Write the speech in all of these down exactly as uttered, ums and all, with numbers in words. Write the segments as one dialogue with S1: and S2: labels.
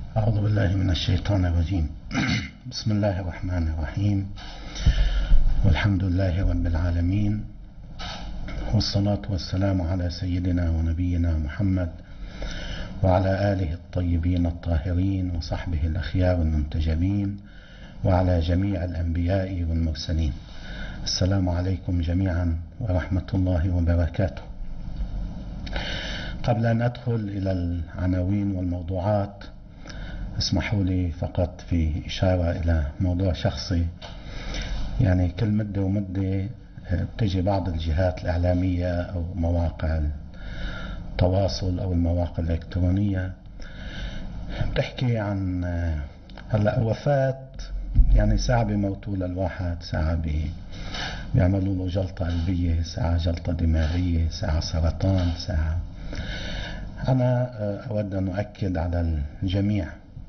S1: أعوذ بالله من الشيطان الرجيم. بسم الله الرحمن الرحيم، والحمد لله رب العالمين، والصلاة والسلام على سيدنا ونبينا محمد وعلى آله الطيبين الطاهرين وصحبه الأخيار المنتجبين وعلى جميع الأنبياء والمرسلين. السلام عليكم جميعا ورحمة الله وبركاته. قبل أن أدخل إلى العناوين والموضوعات اسمحوا لي فقط في إشارة إلى موضوع شخصي. يعني كل مدة ومدة بتجي بعض الجهات الإعلامية أو مواقع التواصل أو المواقع الإلكترونية بتحكي عن هلا وفاة، يعني ساعة بيموتوا للواحد، ساعة بيعملوا له جلطة قلبية، ساعة جلطة دماغية، ساعة سرطان، ساعة. أنا أود أن أؤكد على الجميع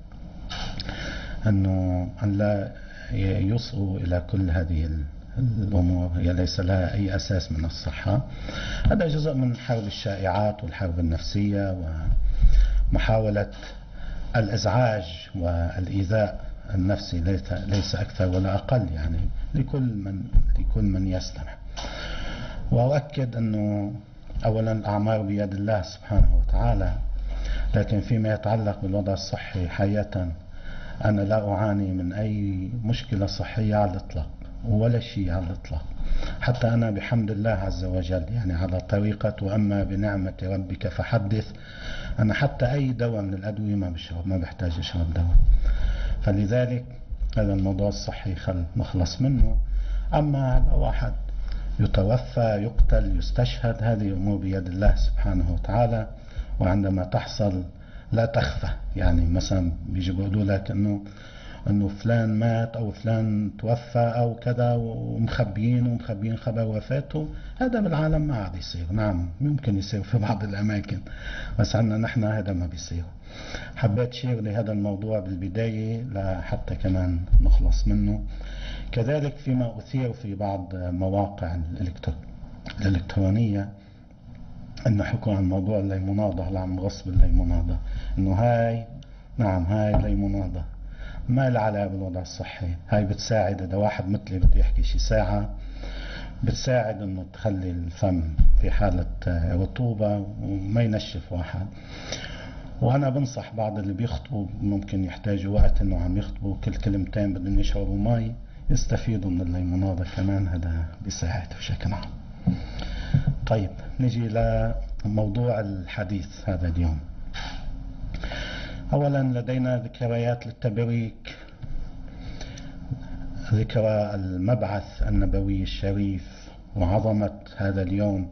S1: أنه أن لا يصغوا إلى كل هذه الأمور، هي ليس لها أي أساس من الصحة. هذا جزء من حرب الشائعات والحرب النفسية ومحاولة الإزعاج والإيذاء النفسي، ليس أكثر ولا أقل، يعني لكل من لكل من يستمع. وأؤكد أنه أولا الأعمار بيد الله سبحانه وتعالى، لكن فيما يتعلق بالوضع الصحي حقيقة أنا لا أعاني من أي مشكلة صحية على الإطلاق، ولا شيء على الإطلاق. حتى أنا بحمد الله عز وجل، يعني على طريقة وأما بنعمة ربك فحدث، أنا حتى أي دواء من الأدوية ما بشرب، ما بحتاج أشرب دواء. فلذلك هذا الموضوع الصحي خل نخلص منه. أما لو واحد يتوفى، يقتل، يستشهد، هذه أمور بيد الله سبحانه وتعالى، وعندما تحصل لا تخفى. يعني مثلا بيجي بيقولوا لك انه انه فلان مات او فلان توفى او كذا، ومخبيين ومخبيين خبر وفاته. هذا بالعالم ما عاد يصير. نعم ممكن يصير في بعض الاماكن، بس عندنا نحن هذا ما بيصير. حبيت شير لهذا الموضوع بالبداية لحتى كمان نخلص منه. كذلك فيما أثير في بعض مواقع الإلكترونية أنه حكوا عن موضوع الليموناضة، هلا عم غصب الليموناضة، أنه هاي نعم هاي الليموناضة ما لها علاقة بالوضع الصحي. هاي بتساعد إذا واحد مثلي بده يحكي شي ساعة، بتساعد أنه تخلي الفم في حالة رطوبة وما ينشف واحد. وأنا بنصح بعض اللي بيخطبوا ممكن يحتاجوا وقت أنه عم يخطبوا كل كلمتين بدهم يشربوا مي، يستفيدوا من الليموناضة كمان، هذا بيساعد بشكل عام. طيب نجي لموضوع الحديث هذا اليوم. أولا لدينا ذكريات للتبريك، ذكرى المبعث النبوي الشريف وعظمة هذا اليوم،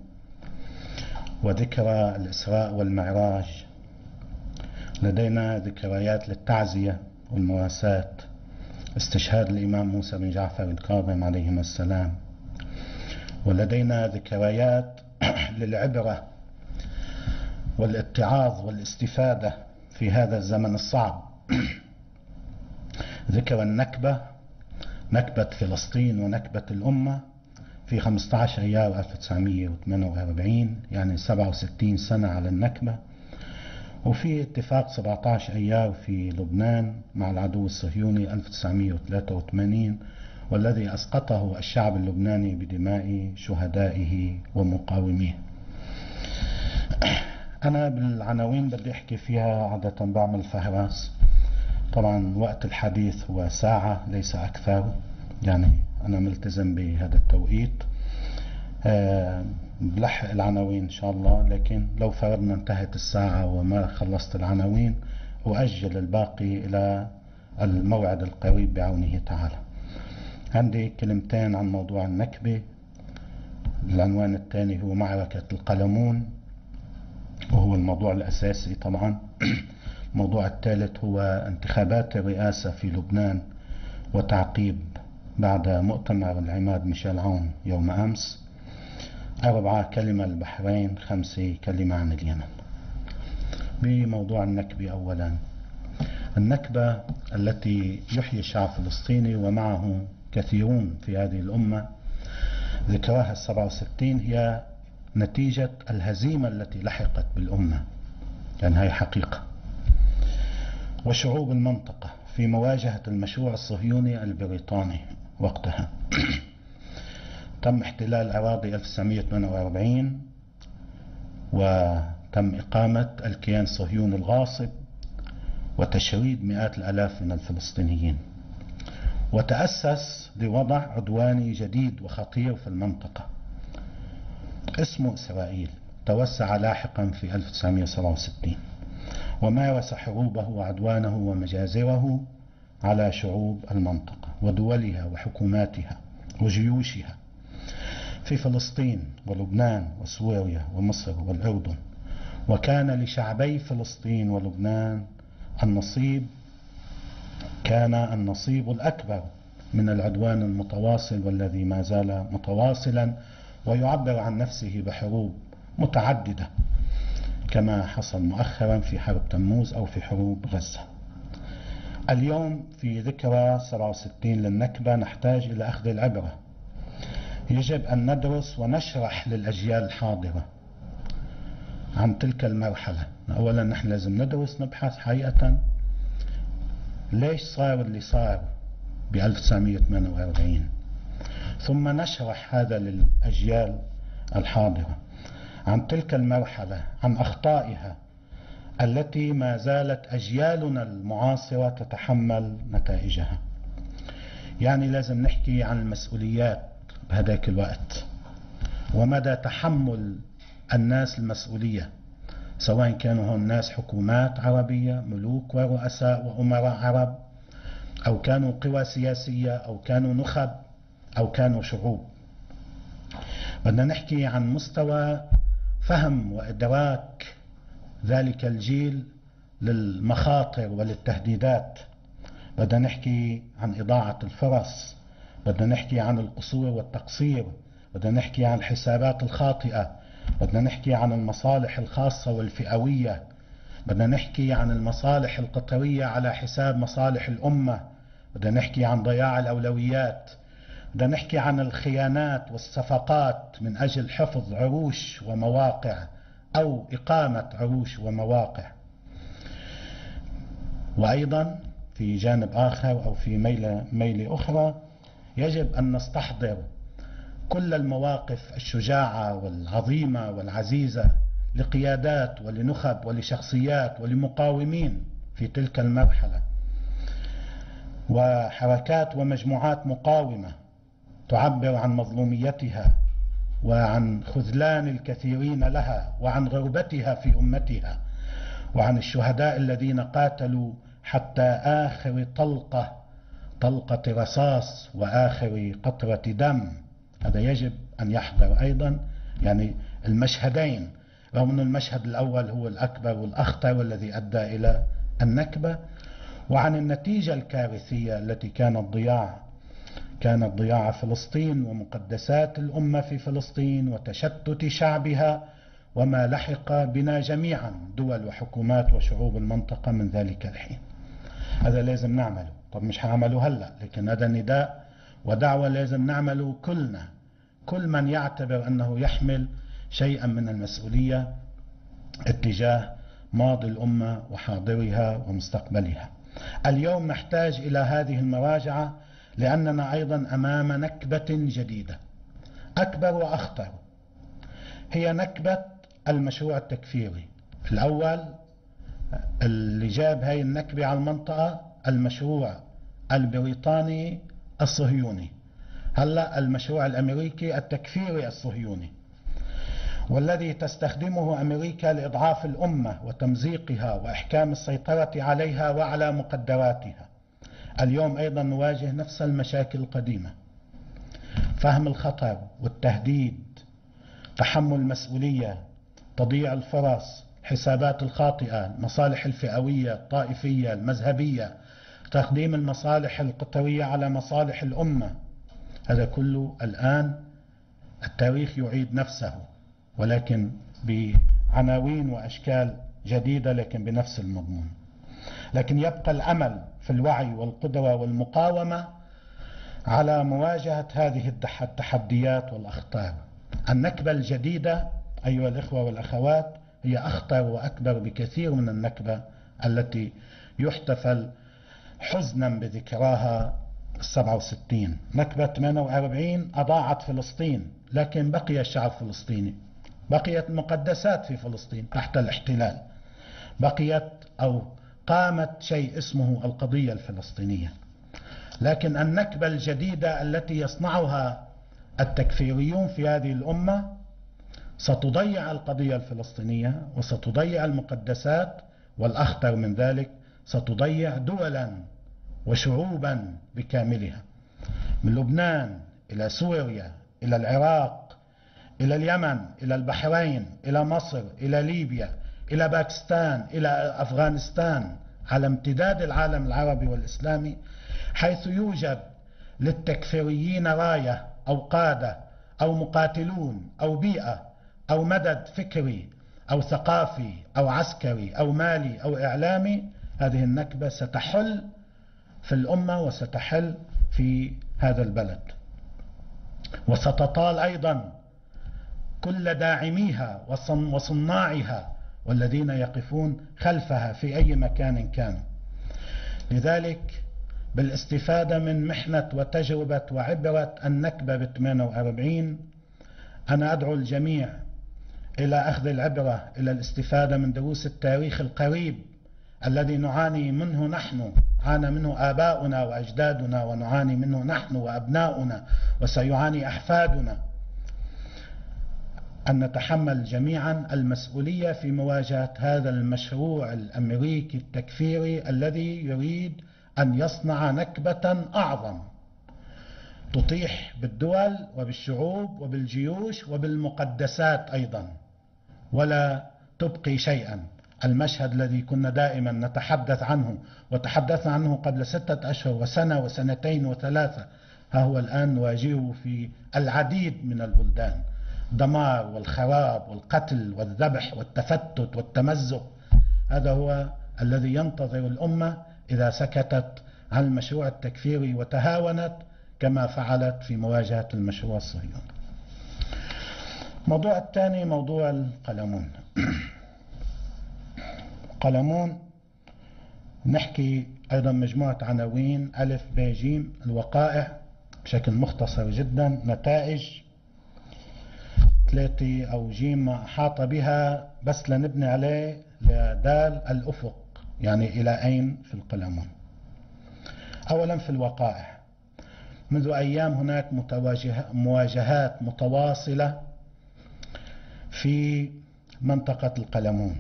S1: وذكرى الإسراء والمعراج. لدينا ذكريات للتعزية والمواساة، استشهاد الإمام موسى بن جعفر الكاظم عليهما السلام. ولدينا ذكريات للعبرة والاتعاظ والاستفادة في هذا الزمن الصعب. ذكرى النكبة، نكبة فلسطين ونكبة الأمة في خمسة عشر أيار ألف وتسعمئة وثمانية وأربعين، يعني سبعة وستين سنة على النكبة. وفي اتفاق سبعة عشر أيار في لبنان مع العدو الصهيوني ألف وتسعمئة وثلاثة وثمانين، والذي أسقطه الشعب اللبناني بدماء شهدائه ومقاوميه. أنا بالعناوين بدي أحكي فيها عادة بعمل فهرس، طبعا وقت الحديث هو ساعة ليس أكثر، يعني أنا ملتزم بهذا التوقيت. أه بلحق العناوين إن شاء الله، لكن لو فرضنا انتهت الساعة وما خلصت العناوين أؤجل الباقي إلى الموعد القريب بعونه تعالى. عندي كلمتين عن موضوع النكبة. العنوان الثاني هو معركة القلمون، وهو الموضوع الأساسي طبعا. الموضوع الثالث هو انتخابات الرئاسة في لبنان وتعقيب بعد مؤتمر العماد ميشيل عون يوم أمس. أربعة كلمة البحرين، خمسة كلمة عن اليمن. بموضوع النكبة أولا، النكبة التي يحيي الشعب الفلسطيني ومعه كثيرون في هذه الأمة ذكراها السبعة وستين هي نتيجة الهزيمة التي لحقت بالأمة، يعني هي حقيقة. وشعوب المنطقة في مواجهة المشروع الصهيوني البريطاني وقتها. تم احتلال الأراضي ألف وتسعمئة وثمانية وأربعين، وتم إقامة الكيان الصهيوني الغاصب وتشريد مئات الآلاف من الفلسطينيين، وتأسس لوضع عدواني جديد وخطير في المنطقة اسمه إسرائيل. توسع لاحقا في ألف وتسعمئة وسبعة وستين ومارس حروبه وعدوانه ومجازره على شعوب المنطقة ودولها وحكوماتها وجيوشها في فلسطين ولبنان وسوريا ومصر والأردن. وكان لشعبي فلسطين ولبنان النصيب كان النصيب الأكبر من العدوان المتواصل والذي ما زال متواصلا، ويعبر عن نفسه بحروب متعددة كما حصل مؤخرا في حرب تموز أو في حروب غزة. اليوم في ذكرى سبعة وستين للنكبة نحتاج إلى أخذ العبرة. يجب أن ندرس ونشرح للأجيال الحاضرة عن تلك المرحلة. أولا نحن لازم ندرس نبحث حقيقة ليش صار اللي صار ب ألف وتسعمئة وثمانية وأربعين، ثم نشرح هذا للأجيال الحاضرة عن تلك المرحلة، عن أخطائها التي ما زالت أجيالنا المعاصرة تتحمل نتائجها. يعني لازم نحكي عن المسؤوليات بهذاك الوقت ومدى تحمل الناس المسؤولية، سواء كانوا هون ناس حكومات عربية، ملوك ورؤساء وأمراء عرب، أو كانوا قوى سياسية، أو كانوا نخب، أو كانوا شعوب. بدنا نحكي عن مستوى فهم وإدراك ذلك الجيل للمخاطر وللتهديدات. بدنا نحكي عن إضاعة الفرص، بدنا نحكي عن القصور والتقصير، بدنا نحكي عن الحسابات الخاطئة، بدنا نحكي عن المصالح الخاصة والفئوية، بدنا نحكي عن المصالح القطرية على حساب مصالح الأمة، بدنا نحكي عن ضياع الأولويات، بدنا نحكي عن الخيانات والصفقات من أجل حفظ عروش ومواقع أو إقامة عروش ومواقع. وأيضا في جانب آخر أو في ميلة, ميلة أخرى يجب أن نستحضر كل المواقف الشجاعة والعظيمة والعزيزة لقيادات ولنخب ولشخصيات ولمقاومين في تلك المرحلة، وحركات ومجموعات مقاومة تعبر عن مظلوميتها وعن خذلان الكثيرين لها وعن غربتها في أمتها، وعن الشهداء الذين قاتلوا حتى آخر طلقة طلقة رصاص وآخر قطرة دم. هذا يجب أن يحضر أيضا، يعني المشهدين، رغم أن المشهد الأول هو الأكبر والأخطر والذي أدى إلى النكبة، وعن النتيجة الكارثية التي كانت ضياع كانت ضياع فلسطين ومقدسات الأمة في فلسطين وتشتت شعبها، وما لحق بنا جميعا دول وحكومات وشعوب المنطقة من ذلك الحين. هذا لازم نعمله. طب مش هعمله هلأ، لكن هذا نداء ودعوة لازم نعمله كلنا، كل من يعتبر أنه يحمل شيئا من المسؤولية اتجاه ماضي الأمة وحاضرها ومستقبلها. اليوم نحتاج إلى هذه المراجعة لأننا أيضا أمام نكبة جديدة أكبر وأخطر، هي نكبة المشروع التكفيري. الأول اللي جاب هاي النكبة على المنطقة المشروع البريطاني الصهيوني، هلأ المشروع الأمريكي التكفيري الصهيوني، والذي تستخدمه أمريكا لإضعاف الأمة وتمزيقها وإحكام السيطرة عليها وعلى مقدراتها. اليوم أيضا نواجه نفس المشاكل القديمة، فهم الخطر والتهديد، تحمل المسؤولية، تضييع الفرص، حسابات الخاطئة، المصالح الفئوية الطائفية المذهبية، تقديم المصالح القطرية على مصالح الأمة. هذا كله الآن التاريخ يعيد نفسه، ولكن بعناوين وأشكال جديدة لكن بنفس المضمون. لكن يبقى الأمل في الوعي والقدرة والمقاومة على مواجهة هذه التحديات والأخطار. النكبة الجديدة أيها الإخوة والأخوات هي أخطر وأكبر بكثير من النكبة التي يحتفل حزنا بذكراها السبعة وستين. نكبة ثمانية وأربعين أضاعت فلسطين، لكن بقي الشعب الفلسطيني، بقيت المقدسات في فلسطين تحت الاحتلال، بقيت أو قامت شيء اسمه القضية الفلسطينية. لكن النكبة الجديدة التي يصنعها التكفيريون في هذه الأمة ستضيع القضية الفلسطينية وستضيع المقدسات، والأخطر من ذلك ستضيع دولا وشعوبا بكاملها، من لبنان إلى سوريا إلى العراق إلى اليمن إلى البحرين إلى مصر إلى ليبيا إلى باكستان إلى أفغانستان، على امتداد العالم العربي والإسلامي، حيث يوجد للتكفيريين راية أو قادة أو مقاتلون أو بيئة أو مدد فكري أو ثقافي أو عسكري أو مالي أو إعلامي. هذه النكبة ستحل في الأمة وستحل في هذا البلد، وستطال أيضا كل داعميها وصناعها والذين يقفون خلفها في أي مكان كانوا. لذلك بالاستفادة من محنة وتجربة وعبرة النكبة ب ثمانية وأربعين أنا أدعو الجميع إلى أخذ العبرة، إلى الاستفادة من دروس التاريخ القريب الذي نعاني منه نحن، عانى منه آباؤنا وأجدادنا، ونعاني منه نحن وأبناؤنا، وسيعاني أحفادنا، أن نتحمل جميعا المسؤولية في مواجهة هذا المشروع الأمريكي التكفيري الذي يريد أن يصنع نكبة أعظم تطيح بالدول وبالشعوب وبالجيوش وبالمقدسات أيضا، ولا تبقي شيئا. المشهد الذي كنا دائما نتحدث عنه وتحدثنا عنه قبل ستة أشهر وسنة وسنتين وثلاثة، ها هو الآن نواجهه في العديد من البلدان، دمار والخراب والقتل والذبح والتفتت والتمزق. هذا هو الذي ينتظر الأمة إذا سكتت عن المشروع التكفيري وتهاونت كما فعلت في مواجهة المشروع الصهيوني. الموضوع الثاني موضوع القلمون. قلمون نحكي أيضا مجموعة عناوين: ألف ب ج، الوقائع بشكل مختصر جدا، نتائج ثلاثة أو جيم ما أحاط بها بس لنبني عليه، لدال الأفق يعني إلى أين في القلمون. أولا في الوقائع، منذ أيام هناك مواجهات متواصلة في منطقة القلمون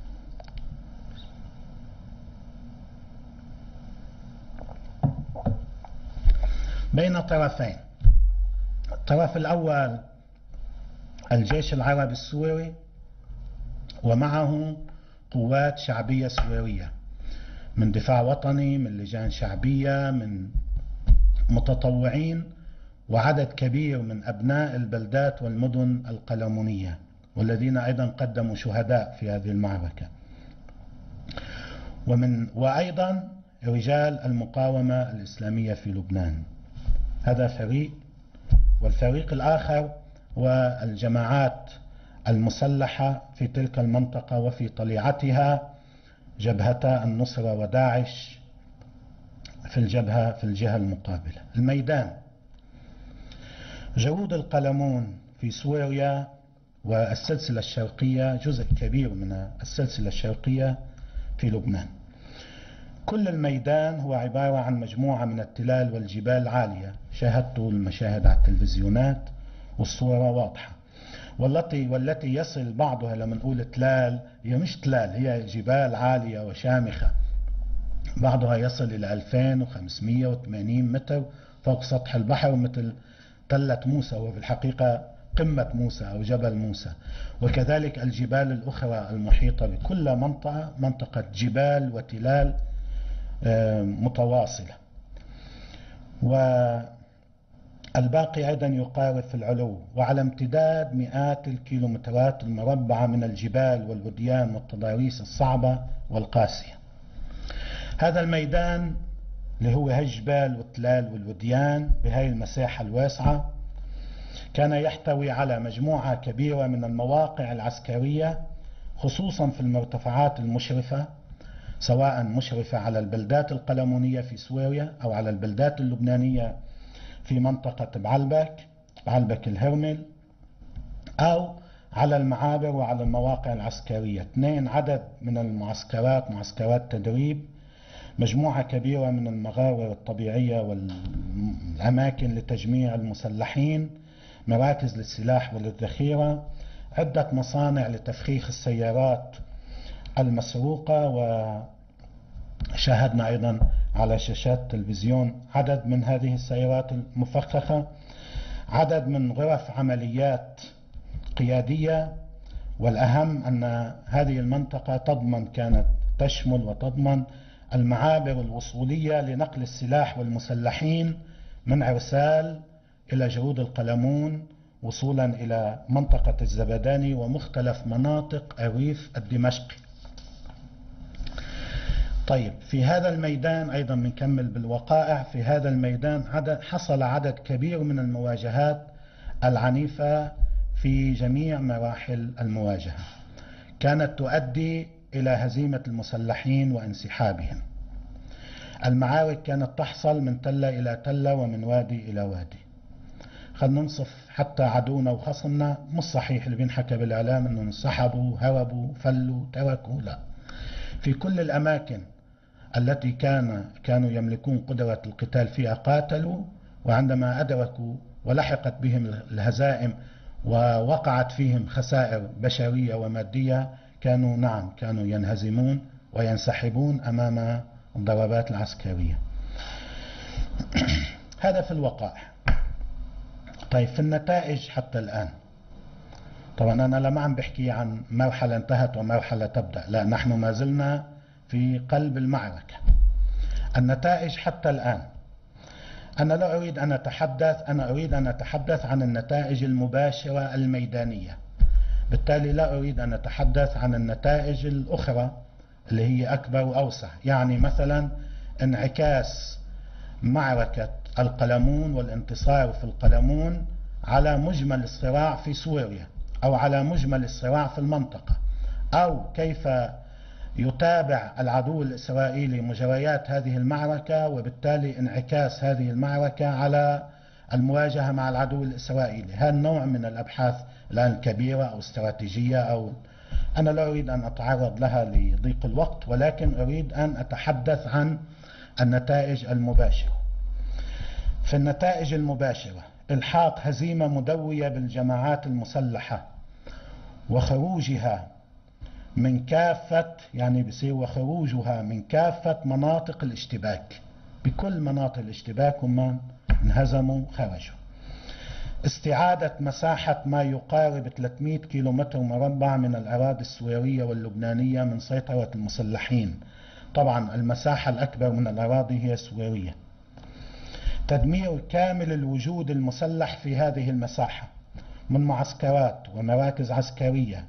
S1: بين طرفين. الطرف الأول الجيش العربي السوري ومعه قوات شعبية سورية من دفاع وطني، من لجان شعبية، من متطوعين، وعدد كبير من أبناء البلدات والمدن القلمونية، والذين أيضا قدموا شهداء في هذه المعركة، ومن وأيضا رجال المقاومة الإسلامية في لبنان. هذا فريق، والفريق الآخر والجماعات المسلحة في تلك المنطقة وفي طليعتها جبهتا النصرة وداعش في الجبهة في الجهة المقابلة. الميدان: جنود القلمون في سوريا والسلسلة الشرقية، جزء كبير من السلسلة الشرقية في لبنان. كل الميدان هو عبارة عن مجموعة من التلال والجبال العالية، شاهدتوا المشاهد على التلفزيونات والصورة واضحة، والتي والتي يصل بعضها لما نقول تلال هي مش تلال، هي جبال عالية وشامخة، بعضها يصل إلى ألفين وخمسمئة وثمانين متر فوق سطح البحر، مثل تلة موسى، وفي الحقيقة قمة موسى أو جبل موسى. وكذلك الجبال الأخرى المحيطة بكل منطقة منطقة جبال وتلال متواصلة، والباقي أيضا يقارب في العلو، وعلى امتداد مئات الكيلومترات المربعة من الجبال والوديان والتضاريس الصعبة والقاسية. هذا الميدان اللي هو هالجبال والتلال والوديان بهاي المساحة الواسعة كان يحتوي على مجموعة كبيرة من المواقع العسكرية، خصوصا في المرتفعات المشرفة، سواء مشرفة على البلدات القلمونية في سوريا أو على البلدات اللبنانية في منطقة بعلبك بعلبك الهرمل، أو على المعابر وعلى المواقع العسكرية. اثنين، عدد من المعسكرات، معسكرات تدريب، مجموعة كبيرة من المغارر الطبيعية والأماكن لتجميع المسلحين، مراكز للسلاح وللذخيرة، عدة مصانع لتفخيخ السيارات المسروقة، وشاهدنا أيضا على شاشات التلفزيون عدد من هذه السيارات المفخخة، عدد من غرف عمليات قيادية. والأهم أن هذه المنطقة تضمن كانت تشمل وتضمن المعابر الوصولية لنقل السلاح والمسلحين من عرسال إلى جرود القلمون وصولا إلى منطقة الزبداني ومختلف مناطق الريف الدمشقي. طيب، في هذا الميدان أيضا بنكمل بالوقائع. في هذا الميدان عدد حصل عدد كبير من المواجهات العنيفة في جميع مراحل المواجهة، كانت تؤدي إلى هزيمة المسلحين وانسحابهم. المعارك كانت تحصل من تلة إلى تلة ومن وادي إلى وادي. خلينا ننصف حتى عدونا وخصمنا، مش صحيح اللي بينحكى بالإعلام أنه انسحبوا هربوا فلوا تركوا، لا، في كل الأماكن التي كان كانوا يملكون قدرة القتال فيها قاتلوا، وعندما أدركوا ولحقت بهم الهزائم ووقعت فيهم خسائر بشرية ومادية كانوا نعم كانوا ينهزمون وينسحبون أمام الضربات العسكرية. هذا في الوقائع. طيب، في النتائج حتى الآن، طبعا أنا لما عم بحكي عن مرحلة انتهت ومرحلة تبدأ، لا، نحن ما زلنا في قلب المعركة. النتائج حتى الآن، أنا لا أريد أن أتحدث أنا أريد أن أتحدث عن النتائج المباشرة الميدانية، بالتالي لا أريد أن أتحدث عن النتائج الأخرى اللي هي أكبر وأوسع، يعني مثلا انعكاس معركة القلمون والانتصار في القلمون على مجمل الصراع في سوريا أو على مجمل الصراع في المنطقة، أو كيف يتابع العدو الإسرائيلي مجريات هذه المعركة وبالتالي انعكاس هذه المعركة على المواجهة مع العدو الإسرائيلي. هذا النوع من الأبحاث الآن الكبيرة أو استراتيجية، أو أنا لا أريد أن أتعرض لها لضيق الوقت، ولكن أريد أن أتحدث عن النتائج المباشرة. في النتائج المباشرة، إلحاق هزيمة مدوية بالجماعات المسلحة وخروجها من كافة، يعني بصير وخروجها من كافة مناطق الاشتباك، بكل مناطق الاشتباك هم انهزموا خرجوا. استعادة مساحة ما يقارب ثلاثمئة كيلومتر مربع من الأراضي السورية واللبنانية من سيطرة المسلحين. طبعا المساحة الأكبر من الأراضي هي سورية. تدمير كامل الوجود المسلح في هذه المساحة من معسكرات ومراكز عسكرية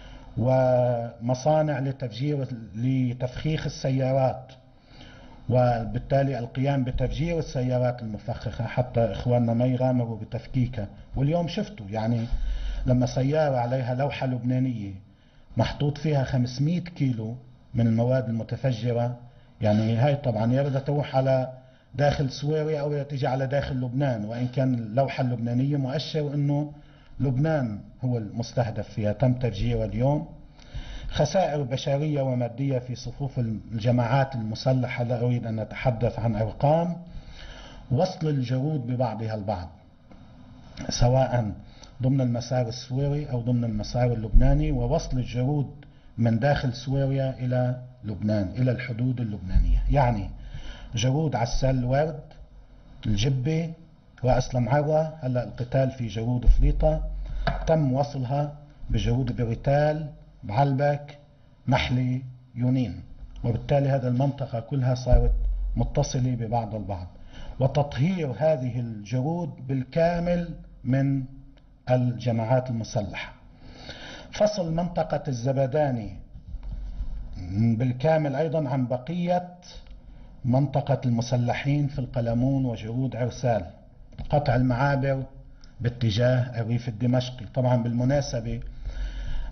S1: ومصانع لتفجير لتفخيخ السيارات، وبالتالي القيام بتفجير السيارات المفخخة حتى إخواننا ما يغامروا بتفكيكها. واليوم شفتوا يعني لما سيارة عليها لوحة لبنانية محطوط فيها خمسمئة كيلو من المواد المتفجرة، يعني هاي طبعا يا بدها تروح على داخل سوريا أو تيجي على داخل لبنان، وإن كان اللوحة اللبنانية مؤشر أنه لبنان هو المستهدف فيها. تم تفجيرها اليوم. خسائر بشرية ومادية في صفوف الجماعات المسلحة، لا أريد أن أتحدث عن أرقام. وصل الجرود ببعضها البعض سواء ضمن المسار السوري أو ضمن المسار اللبناني، ووصل الجرود من داخل سوريا إلى لبنان إلى الحدود اللبنانية، يعني جرود عسال الورد، الجبة، رأس المعرة. هلا القتال في جرود فليطة تم وصلها بجرود بريتال، بعلبك، نحلي، يونين، وبالتالي هذه المنطقة كلها صارت متصلة ببعض البعض. وتطهير هذه الجرود بالكامل من الجماعات المسلحة. فصل منطقة الزبداني بالكامل أيضا عن بقية منطقة المسلحين في القلمون وجرود عرسال. قطع المعابر باتجاه الريف الدمشقي. طبعا بالمناسبة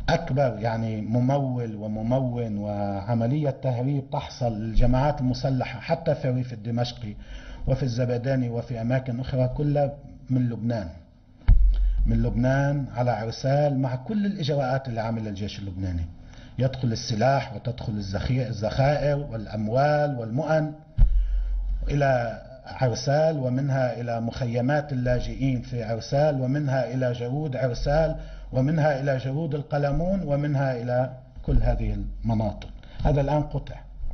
S1: أكبر يعني ممول وممون وعملية تهريب تحصل للجماعات المسلحة حتى في الريف الدمشقي وفي الزبداني وفي أماكن أخرى كلها من لبنان من لبنان على عرسال، مع كل الإجراءات اللي عاملها الجيش اللبناني. يدخل السلاح وتدخل الذخائر والأموال والمؤن إلى عرسال، ومنها إلى مخيمات اللاجئين في عرسال، ومنها إلى جرود عرسال، ومنها إلى جرود القلمون، ومنها إلى كل هذه المناطق. هذا الآن قطع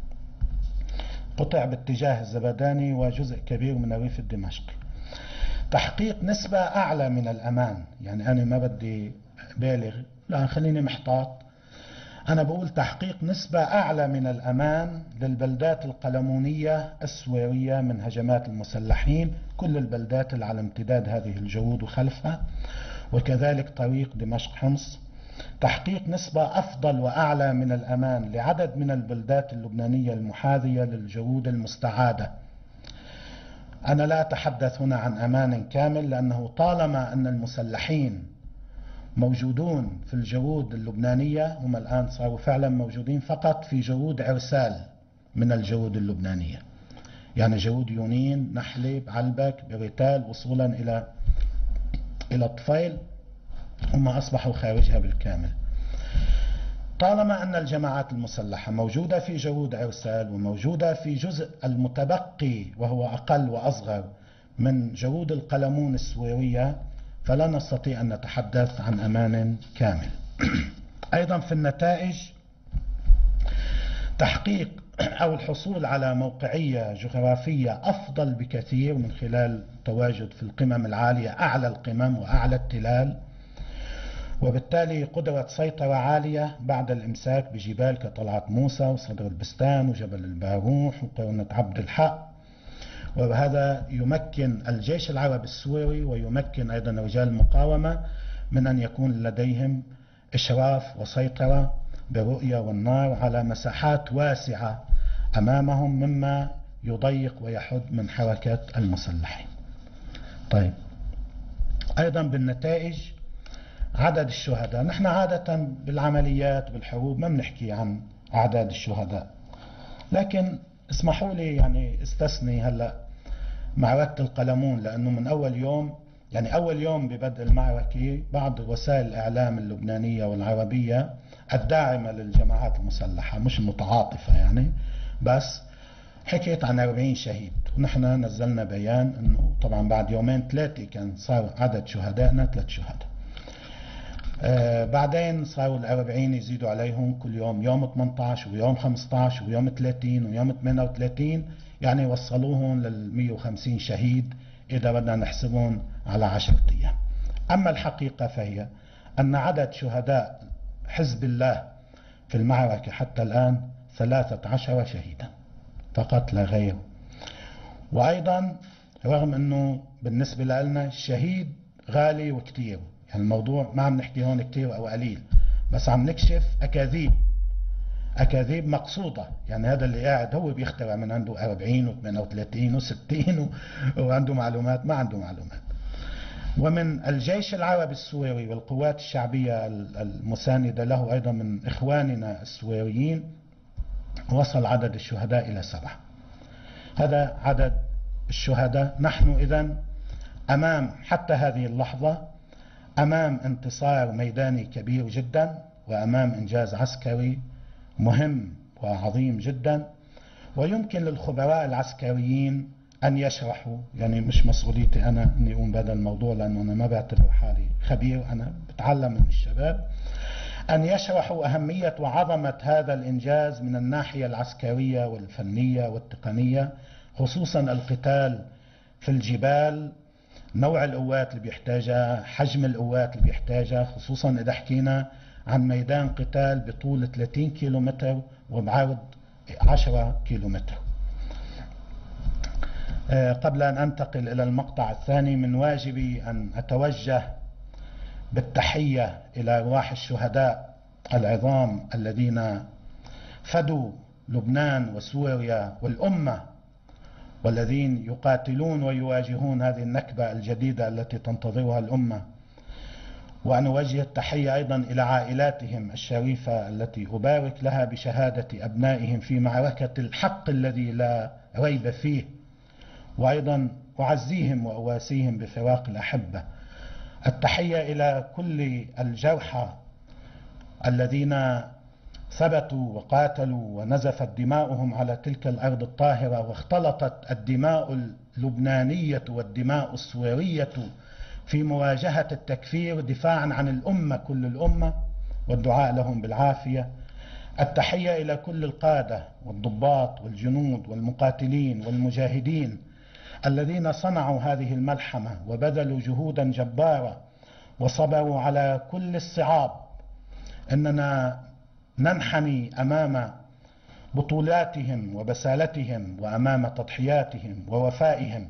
S1: قطع باتجاه الزبداني وجزء كبير من الريف الدمشقي. تحقيق نسبة أعلى من الأمان، يعني أنا ما بدي بالغ، لا خليني محتاط، أنا بقول تحقيق نسبة أعلى من الأمان للبلدات القلمونية السويرية من هجمات المسلحين، كل البلدات اللي على امتداد هذه الجرود وخلفها، وكذلك طريق دمشق حمص. تحقيق نسبة أفضل وأعلى من الأمان لعدد من البلدات اللبنانية المحاذية للجرود المستعادة. أنا لا أتحدث هنا عن أمان كامل، لأنه طالما أن المسلحين موجودون في الجرود اللبنانية، هم الآن صاروا فعلا موجودين فقط في جرود عرسال من الجرود اللبنانية، يعني جرود يونين، نحلة، بعلبك، بريتال، وصولا إلى إلى الطفيل، هم أصبحوا خارجها بالكامل. طالما أن الجماعات المسلحة موجودة في جرود عرسال وموجودة في جزء المتبقي وهو أقل وأصغر من جرود القلمون السويرية، فلا نستطيع أن نتحدث عن أمان كامل. أيضا في النتائج، تحقيق أو الحصول على موقعية جغرافية أفضل بكثير من خلال تواجد في القمم العالية، أعلى القمم وأعلى التلال، وبالتالي قدرة سيطرة عالية بعد الإمساك بجبال كطلعة موسى وصدر البستان وجبل الباروح وقرنة عبد الحق. وهذا يمكن الجيش العربي السوري ويمكن أيضا رجال المقاومة من أن يكون لديهم إشراف وسيطرة برؤية والنار على مساحات واسعة أمامهم، مما يضيق ويحد من حركة المسلحين. طيب، أيضا بالنتائج، عدد الشهداء. نحن عادة بالعمليات بالحروب ما بنحكي عن أعداد الشهداء، لكن اسمحوا لي يعني استثني هلأ معركة القلمون، لأنه من أول يوم، يعني أول يوم ببدء المعركة، بعض وسائل الإعلام اللبنانية والعربية الداعمة للجماعات المسلحة مش المتعاطفة يعني، بس حكيت عن أربعين شهيد، ونحن نزلنا بيان أنه طبعا بعد يومين ثلاثة كان صار عدد شهدائنا ثلاث شهداء. آه بعدين صاروا الأربعين يزيدوا عليهم كل يوم، يوم ثمانية عشر ويوم خمسة عشر ويوم ثلاثين ويوم ثمانية وثلاثين، يعني وصلوهم لل مئة وخمسين شهيد إذا بدنا نحسبهم على عشرة أيام. أما الحقيقة فهي أن عدد شهداء حزب الله في المعركة حتى الآن ثلاثة عشر شهيدا فقط لا غير. وأيضا رغم أنه بالنسبة لنا الشهيد غالي وكتير، يعني الموضوع ما عم نحكي هون كتير أو قليل، بس عم نكشف أكاذيب أكاذيب مقصودة. يعني هذا اللي قاعد هو بيخترع من عنده أربعين وثمانية وثلاثين وستين وعنده معلومات، ما عنده معلومات. ومن الجيش العربي السويري والقوات الشعبية المساندة له أيضا من إخواننا السويريين وصل عدد الشهداء إلى سبعة. هذا عدد الشهداء. نحن إذن أمام حتى هذه اللحظة أمام انتصار ميداني كبير جدا، وأمام إنجاز عسكري مهم وعظيم جدا. ويمكن للخبراء العسكريين أن يشرحوا، يعني مش مسؤوليتي أنا أني أقوم بهذا الموضوع لأنه أنا ما بعتبر حالي خبير، أنا بتعلم من الشباب، أن يشرحوا أهمية وعظمة هذا الإنجاز من الناحية العسكرية والفنية والتقنية، خصوصا القتال في الجبال، نوع القوات اللي بيحتاجها، حجم القوات اللي بيحتاجها، خصوصا إذا حكينا عن ميدان قتال بطول ثلاثين كيلومتر وبعرض عشرة كيلومتر. قبل أن أنتقل إلى المقطع الثاني، من واجبي أن أتوجه بالتحية إلى أرواح الشهداء العظام الذين فدوا لبنان وسوريا والأمة، والذين يقاتلون ويواجهون هذه النكبة الجديدة التي تنتظرها الأمة. وأن أوجه التحية أيضا إلى عائلاتهم الشريفة التي أبارك لها بشهادة أبنائهم في معركة الحق الذي لا ريب فيه، وأيضا أعزيهم وأواسيهم بفراق الأحبة. التحية إلى كل الجرحى الذين ثبتوا وقاتلوا ونزفت دماؤهم على تلك الأرض الطاهرة، واختلطت الدماء اللبنانية والدماء السورية في مواجهة التكفير دفاعا عن الأمة كل الأمة، والدعاء لهم بالعافية. التحية إلى كل القادة والضباط والجنود والمقاتلين والمجاهدين الذين صنعوا هذه الملحمة وبذلوا جهودا جبارة وصبروا على كل الصعاب. إننا ننحني أمام بطولاتهم وبسالتهم وأمام تضحياتهم ووفائهم،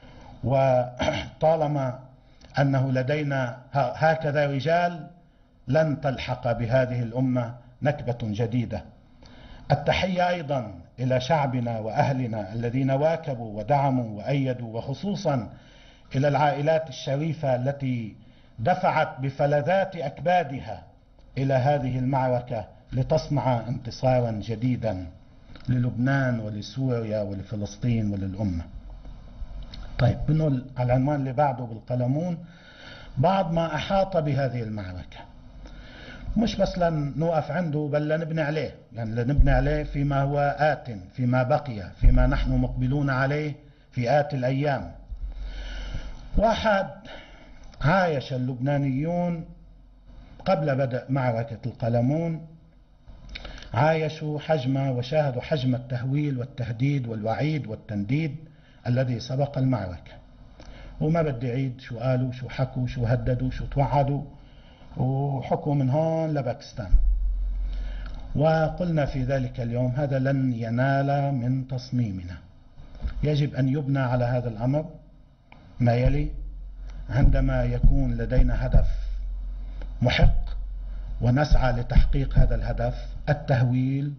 S1: وطالما أنه لدينا هكذا رجال لن تلحق بهذه الأمة نكبة جديدة. التحية أيضا إلى شعبنا وأهلنا الذين واكبوا ودعموا وأيدوا، وخصوصا إلى العائلات الشريفة التي دفعت بفلذات أكبادها إلى هذه المعركة لتصنع انتصارا جديدا للبنان ولسوريا ولفلسطين وللأمة. طيب، بنقول على العنوان اللي بعده بالقلمون بعض ما أحاط بهذه المعركة، مش بس لنوقف عنده بل لنبني عليه، يعني لنبني عليه فيما هو آت، فيما بقي، فيما نحن مقبلون عليه في آت الأيام. واحد، عايش اللبنانيون قبل بدء معركة القلمون، عايشوا حجم وشاهدوا حجم التهويل والتهديد والوعيد والتنديد الذي سبق المعركة، وما بدي أعيد شو قالوا شو حكوا شو هددوا شو توعدوا وحكوا من هون لباكستان. وقلنا في ذلك اليوم هذا لن ينال من تصميمنا. يجب أن يبنى على هذا الأمر ما يلي: عندما يكون لدينا هدف محق ونسعى لتحقيق هذا الهدف، التهويل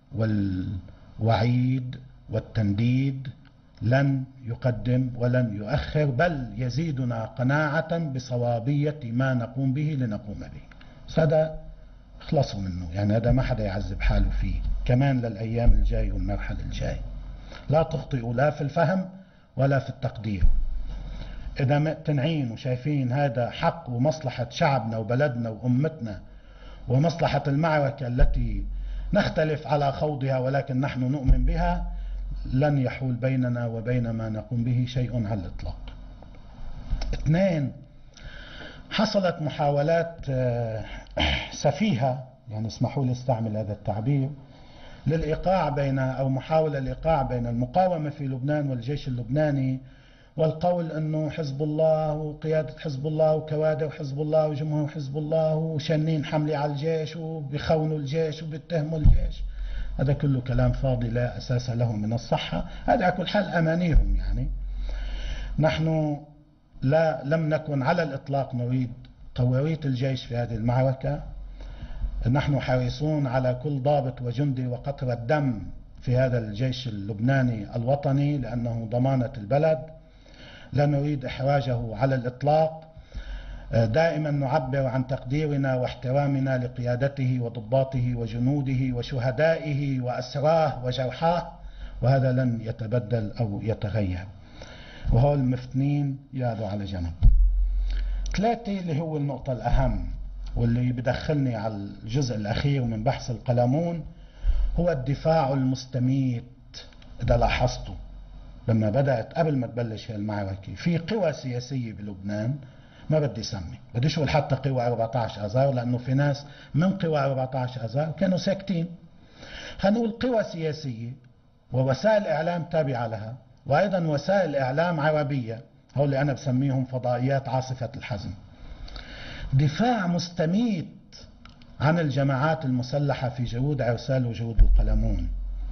S1: والوعيد والتنديد لن يقدم ولن يؤخر، بل يزيدنا قناعة بصوابية ما نقوم به لنقوم به. هذا خلصوا منه، يعني هذا ما حدا يعذب حاله فيه كمان للأيام الجاي والمرحلة الجاي. لا تخطئوا لا في الفهم ولا في التقدير. إذا مقتنعين وشايفين هذا حق ومصلحة شعبنا وبلدنا وأمتنا ومصلحة المعركة التي نختلف على خوضها ولكن نحن نؤمن بها، لن يحول بيننا وبين ما نقوم به شيء على الإطلاق. اثنين، حصلت محاولات سفيهة، يعني اسمحوا لي استعمل هذا التعبير، للإيقاع بين أو محاولة الإيقاع بين المقاومة في لبنان والجيش اللبناني، والقول أنه حزب الله وقيادة حزب الله وكوادر حزب الله وجمهور حزب الله وشنين حملة على الجيش وبيخونوا الجيش وبيتهموا الجيش. هذا كله كلام فاضي لا أساس له من الصحة. هذا على كل حال أمانيهم. يعني نحن لا لم نكن على الإطلاق نريد قوارية الجيش في هذه المعركة. نحن حريصون على كل ضابط وجندي وقطرة دم في هذا الجيش اللبناني الوطني لأنه ضمانة البلد. لا نريد إحراجه على الإطلاق. دائما نعبر عن تقديرنا واحترامنا لقيادته وضباطه وجنوده وشهدائه وأسراه وجرحاه، وهذا لن يتبدل أو يتغير. وهول المفتنين يادوا على جنب. ثلاثة، اللي هو النقطة الأهم واللي بدخلني على الجزء الأخير من بحث القلمون، هو الدفاع المستميت. إذا لاحظتوا لما بدأت قبل ما تبلش المعركة في قوى سياسية بلبنان، ما بدي سمي، بدي شو حتى قوى أربعة عشر آذار، لأنه في ناس من قوى أربعة عشر آذار كانوا ساكتين. خلينا نقول قوى سياسية ووسائل إعلام تابعة لها، وأيضا وسائل إعلام عربية، هو اللي أنا بسميهم فضائيات عاصفة الحزم. دفاع مستميت عن الجماعات المسلحة في جهود عرسال وجهود القلمون،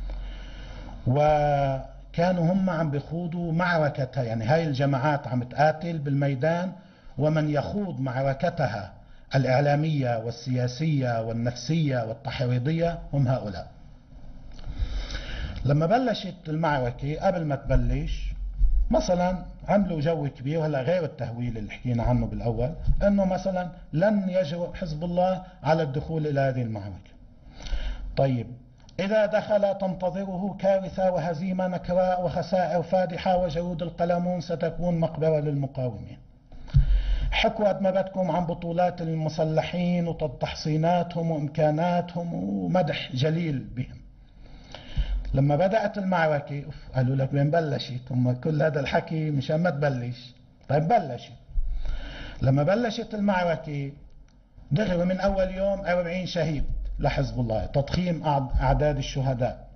S1: وكانوا هم عم بيخوضوا معركتها. يعني هاي الجماعات عم تقاتل بالميدان، ومن يخوض معركتها الإعلامية والسياسية والنفسية والتحريضية هم هؤلاء. لما بلشت المعركة، قبل ما تبلش مثلا عملوا جو كبير، هلا غير التهويل اللي حكينا عنه بالاول، انه مثلا لن يجرؤ حزب الله على الدخول الى هذه المعركه. طيب اذا دخل تنتظره كارثه وهزيمه نكراء وخسائر فادحه وجرود القلمون ستكون مقبره للمقاومين. حكوا قد ما بدكم عن بطولات المسلحين وتحصيناتهم وامكاناتهم ومدح جليل بهم. لما بدأت المعركة قالوا لك وين بلشت؟ هم كل هذا الحكي مشان ما تبلش. طيب بلشت. لما بلشت المعركة دغري من أول يوم أربعين شهيد لحزب الله، تضخيم أعداد الشهداء.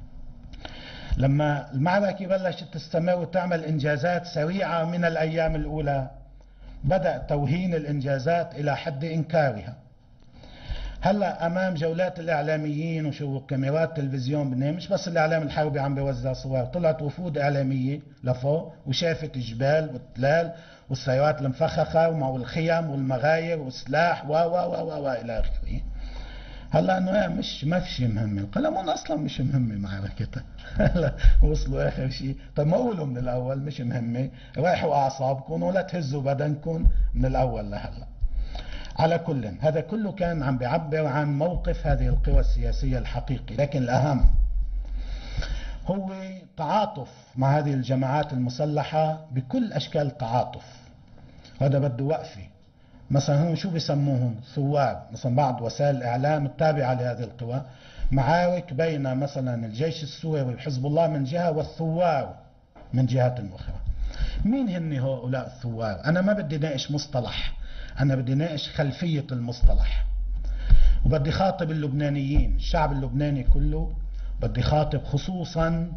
S1: لما المعركة بلشت تستمر وتعمل إنجازات سريعة من الأيام الأولى، بدأ توهين الإنجازات إلى حد إنكارها. هلا امام جولات الاعلاميين وشو كاميرات تلفزيون بالنهايه، مش بس الاعلام الحربي عم بيوزع صور، طلعت وفود اعلاميه لفوق وشافت الجبال والتلال والسيارات المفخخه والخيم والمغاير والسلاح و و و و الى اخره. هلا انه مش ما في شيء مهم، القلمون اصلا مش مهمه معركتها. هلا وصلوا اخر شيء، طيب ما قولوا من الاول مش مهمه، ريحوا اعصابكم ولا تهزوا بدنكم من الاول لهلا. على كل هذا كله كان عم بيعبر عن موقف هذه القوى السياسية الحقيقي، لكن الأهم هو تعاطف مع هذه الجماعات المسلحة بكل أشكال التعاطف. هذا بده وقفة. مثلا هم شو بيسموهم؟ ثوار. مثلا بعض وسائل الإعلام التابعة لهذه القوى، معارك بين مثلا الجيش السوري وحزب الله من جهة والثوار من جهة أخرى. مين هن هؤلاء الثوار؟ أنا ما بدي ناقش مصطلح، أنا بدي ناقش خلفية المصطلح، وبدي خاطب اللبنانيين، الشعب اللبناني كله، بدي خاطب خصوصا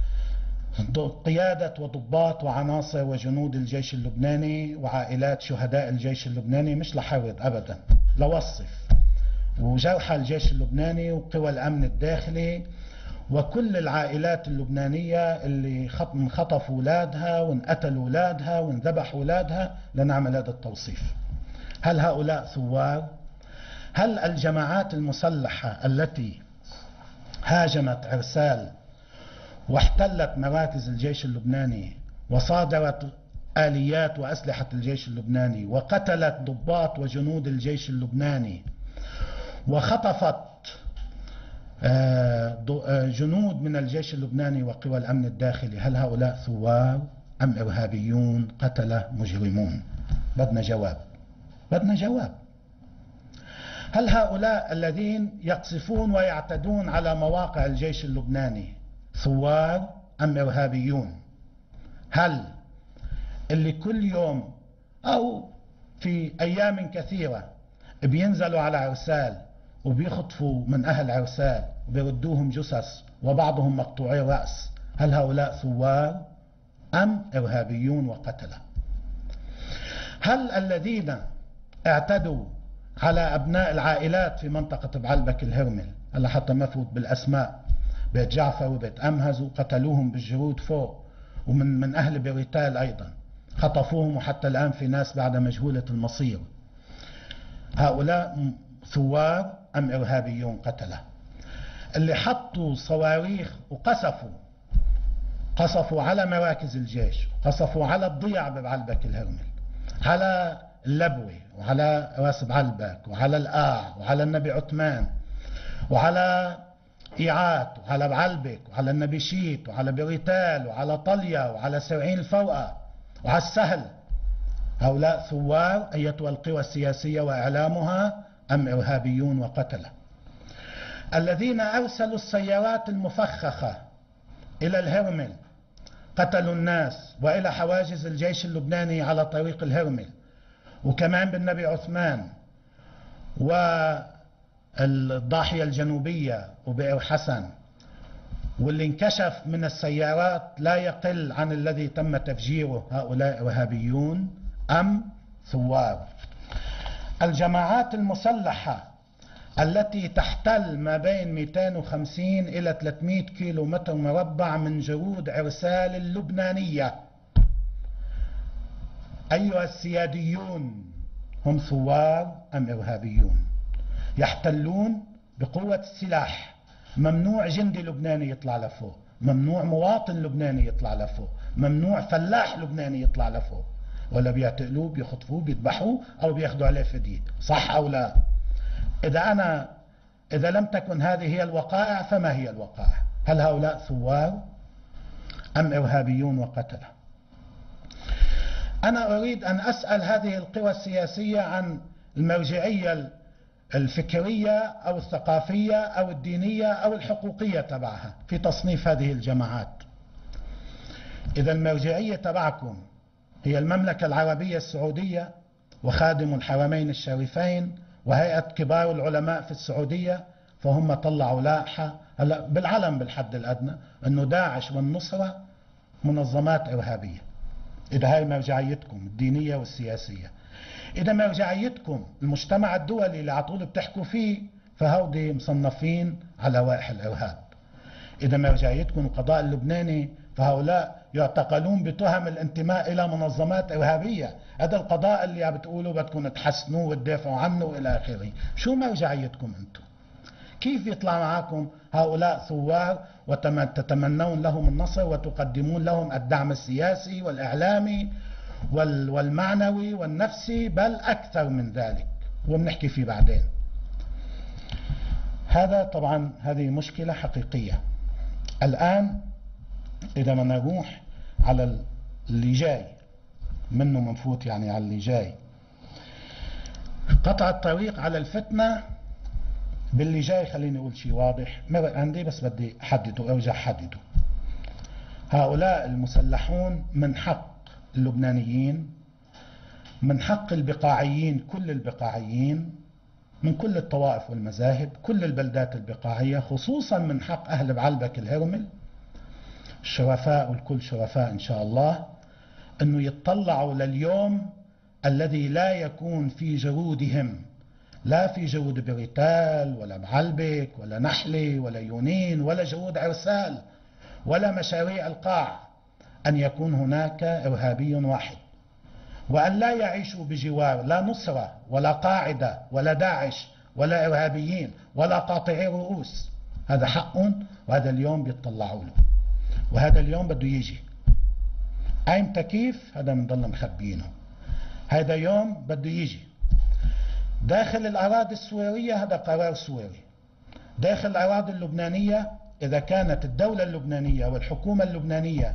S1: قيادة وضباط وعناصر وجنود الجيش اللبناني وعائلات شهداء الجيش اللبناني، مش لحرض أبدا، لوصف، وجرحى الجيش اللبناني وقوى الأمن الداخلي وكل العائلات اللبنانية اللي انخطفوا أولادها وانقتلوا أولادها وانذبحوا أولادها، لنعمل هذا التوصيف. هل هؤلاء ثوار؟ هل الجماعات المسلحة التي هاجمت عرسال واحتلت مراكز الجيش اللبناني وصادرت آليات وأسلحة الجيش اللبناني وقتلت ضباط وجنود الجيش اللبناني وخطفت جنود من الجيش اللبناني وقوى الأمن الداخلي، هل هؤلاء ثوار أم إرهابيون قتلة مجرمون؟ بدنا جواب، بدنا جواب. هل هؤلاء الذين يقصفون ويعتدون على مواقع الجيش اللبناني ثوار أم إرهابيون؟ هل اللي كل يوم أو في أيام كثيرة بينزلوا على عرسال وبيخطفوا من أهل عرسال وبيردوهم جثث وبعضهم مقطوعي رأس، هل هؤلاء ثوار أم إرهابيون وقتلة؟ هل الذين اعتدوا على أبناء العائلات في منطقة بعلبك الهرمل، هلا حتى ما فوت بالأسماء، بيت جعفر وبيت أمهز، وقتلوهم بالجرود فوق، ومن من أهل بريتال أيضا خطفوهم، وحتى الآن في ناس بعد مجهولة المصير، هؤلاء ثوار أم إرهابيون قتلة؟ اللي حطوا صواريخ وقصفوا قصفوا على مراكز الجيش، قصفوا على الضيع ببعلبك الهرمل، على اللبوي وعلى راس بعلبك وعلى القاع وعلى النبي عثمان وعلى إيعات وعلى بعلبك وعلى النبيشيت وعلى بريتال وعلى طليا وعلى سرعين الفوقة وعلى السهل، هؤلاء ثوار أيتها القوى السياسية وإعلامها أم إرهابيون وقتلة؟ الذين أرسلوا السيارات المفخخة إلى الهرمل قتلوا الناس وإلى حواجز الجيش اللبناني على طريق الهرمل، وكمان بالنبي عثمان والضاحية الجنوبية وبئر حسن، واللي انكشف من السيارات لا يقل عن الذي تم تفجيره، هؤلاء إرهابيون أم ثوار؟ الجماعات المسلحة التي تحتل ما بين مئتين وخمسين إلى ثلاثمئة كيلو متر مربع من جرود عرسال اللبنانية، أيها السياديون، هم ثوار أم إرهابيون؟ يحتلون بقوة السلاح، ممنوع جندي لبناني يطلع لفوق، ممنوع مواطن لبناني يطلع لفوق، ممنوع فلاح لبناني يطلع لفوق، ولا بيعتقلوه بيخطفوه بيذبحوه أو بياخدوا عليه فدية، صح أو لا؟ إذا أنا إذا لم تكن هذه هي الوقائع فما هي الوقائع؟ هل هؤلاء ثوار أم إرهابيون وقتلة؟ أنا أريد أن أسأل هذه القوى السياسية عن المرجعية الفكرية أو الثقافية أو الدينية أو الحقوقية تبعها في تصنيف هذه الجماعات. إذا المرجعية تبعكم هي المملكة العربية السعودية وخادم الحرمين الشريفين وهيئة كبار العلماء في السعودية، فهم طلعوا لائحة هلا بالعلم بالحد الأدنى أنه داعش والنصرة منظمات إرهابية. إذا هاي مرجعيتكم الدينية والسياسية. إذا مرجعيتكم المجتمع الدولي اللي عطول بتحكوا فيه، فهودي مصنفين على لوائح الإرهاب. إذا مرجعيتكم القضاء اللبناني، فهؤلاء يعتقلون بتهم الانتماء إلى منظمات إرهابية. هذا القضاء اللي عم بتقولوا بدكم تحسنوه وتدافعوا عنه إلى آخره. شو مرجعيتكم أنتم؟ كيف يطلع معكم هؤلاء ثوار وتتمنون لهم النصر وتقدمون لهم الدعم السياسي والإعلامي والمعنوي والنفسي بل أكثر من ذلك، وبنحكي فيه بعدين. هذا طبعا هذه مشكلة حقيقية. الآن إذا ما نروح على اللي جاي منه منفوت، يعني على اللي جاي قطع الطريق على الفتنة باللي جاي. خليني أقول شيء واضح مرق عندي بس بدي أحدده أرجع أحدده. هؤلاء المسلحون من حق اللبنانيين، من حق البقاعيين، كل البقاعيين من كل الطوائف والمذاهب، كل البلدات البقاعية، خصوصا من حق أهل بعلبك الهرمل الشرفاء والكل شرفاء إن شاء الله، أنه يتطلعوا لليوم الذي لا يكون في جرودهم، لا في جرود بريتال ولا بعلبك ولا نحلي ولا يونين ولا جرود عرسال ولا مشاريع القاع، أن يكون هناك إرهابي واحد، وأن لا يعيشوا بجوار لا نصرة ولا قاعدة ولا داعش ولا إرهابيين ولا قاطعي رؤوس. هذا حقهم، وهذا اليوم بيتطلعوا له، وهذا اليوم بده يجي. أيمتى كيف هذا بنضل مخبيينه. هذا يوم بده يجي. داخل الأراضي السورية هذا قرار سوري. داخل الأراضي اللبنانية إذا كانت الدولة اللبنانية والحكومة اللبنانية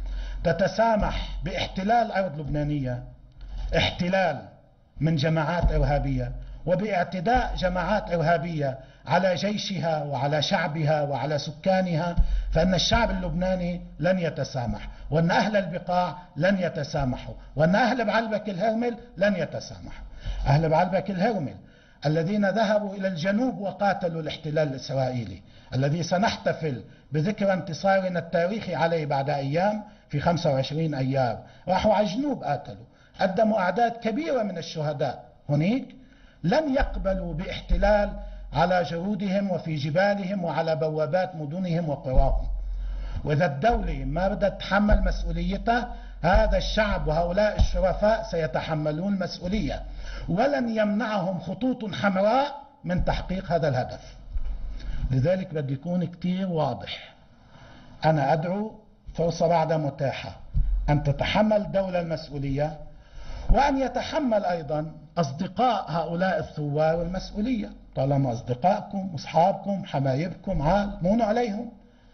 S1: تتسامح باحتلال أرض لبنانية، احتلال من جماعات إرهابية، وباعتداء جماعات إرهابية على جيشها وعلى شعبها وعلى سكانها، فإن الشعب اللبناني لن يتسامح، وأن أهل البقاع لن يتسامحوا، وأن أهل بعلبك الهرمل لن يتسامحوا. أهل بعلبك الهرمل الذين ذهبوا إلى الجنوب وقاتلوا الاحتلال الإسرائيلي الذي سنحتفل بذكرى انتصارنا التاريخي عليه بعد أيام في خمسة وعشرين أيار، راحوا على الجنوب قاتلوا، قدموا أعداد كبيرة من الشهداء هناك، لم يقبلوا باحتلال على جرودهم وفي جبالهم وعلى بوابات مدنهم وقراهم. وإذا الدولة ما بدها تتحمل مسؤوليتها، هذا الشعب وهؤلاء الشرفاء سيتحملون المسؤولية، ولن يمنعهم خطوط حمراء من تحقيق هذا الهدف. لذلك بدي يكون كتير واضح. أنا أدعو فرصة بعد متاحة أن تتحمل الدولة المسؤولية، وأن يتحمل أيضا أصدقاء هؤلاء الثوار المسؤولية، طالما أصدقائكم أصحابكم حبايبكم عال مونوا عليهم.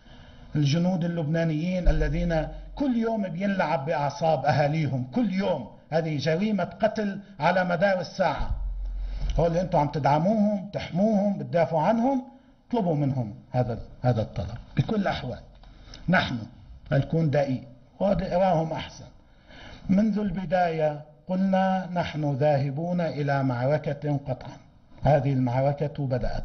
S1: الجنود اللبنانيين الذين كل يوم بينلعب بأعصاب أهاليهم، كل يوم هذه جريمة قتل على مدار الساعة، هو اللي أنتم عم تدعموهم تحموهم بتدافعوا عنهم، اطلبوا منهم هذا هذا الطلب بكل الأحوال. نحن نكون دقيق وراهم أحسن. منذ البداية قلنا نحن ذاهبون إلى معركة قطعا، هذه المعركة بدأت،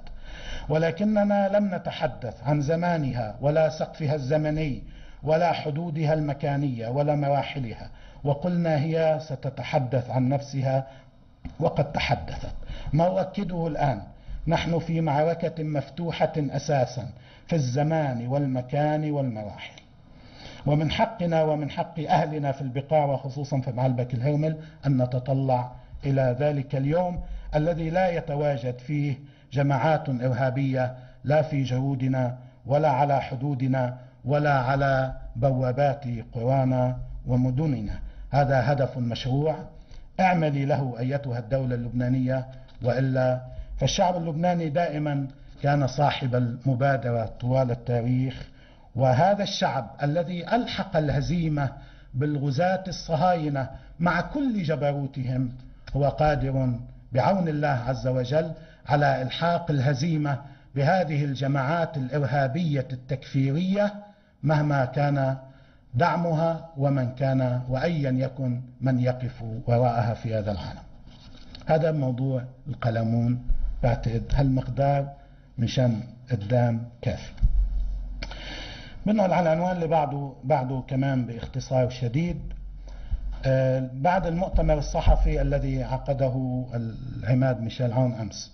S1: ولكننا لم نتحدث عن زمانها ولا سقفها الزمني ولا حدودها المكانية ولا مراحلها، وقلنا هي ستتحدث عن نفسها وقد تحدثت. ما أؤكده الآن، نحن في معركة مفتوحة أساسا في الزمان والمكان والمراحل، ومن حقنا ومن حق أهلنا في البقاع وخصوصا في معلبك الهرمل أن نتطلع إلى ذلك اليوم الذي لا يتواجد فيه جماعات إرهابية لا في جرودنا ولا على حدودنا ولا على بوابات قرانا ومدننا. هذا هدف مشروع، اعملي له أيتها الدولة اللبنانية، وإلا فالشعب اللبناني دائما كان صاحب المبادرة طوال التاريخ. وهذا الشعب الذي ألحق الهزيمة بالغزاة الصهاينة مع كل جبروتهم هو قادر بعون الله عز وجل على إلحاق الهزيمة بهذه الجماعات الإرهابية التكفيرية مهما كان دعمها ومن كان وأيا يكن من يقف وراءها في هذا العالم. هذا موضوع القلمون، بعتقد هالمقدار مشان قدام كافي. بنقل على العنوان اللي بعده بعده كمان باختصار شديد. آه بعد المؤتمر الصحفي الذي عقده العماد ميشيل عون أمس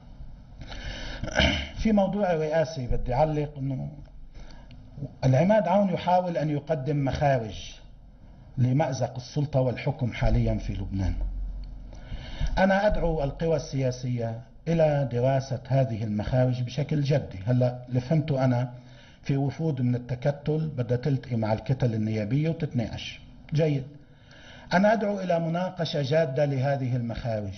S1: في موضوع رئاسي بدي أعلق أنه العماد عون يحاول أن يقدم مخارج لمأزق السلطة والحكم حاليا في لبنان. أنا أدعو القوى السياسية إلى دراسة هذه المخارج بشكل جدي. هلأ اللي فهمته أنا في وفود من التكتل بدها تلتقي مع الكتل النيابية وتتناقش، جيد. أنا أدعو إلى مناقشة جادة لهذه المخارج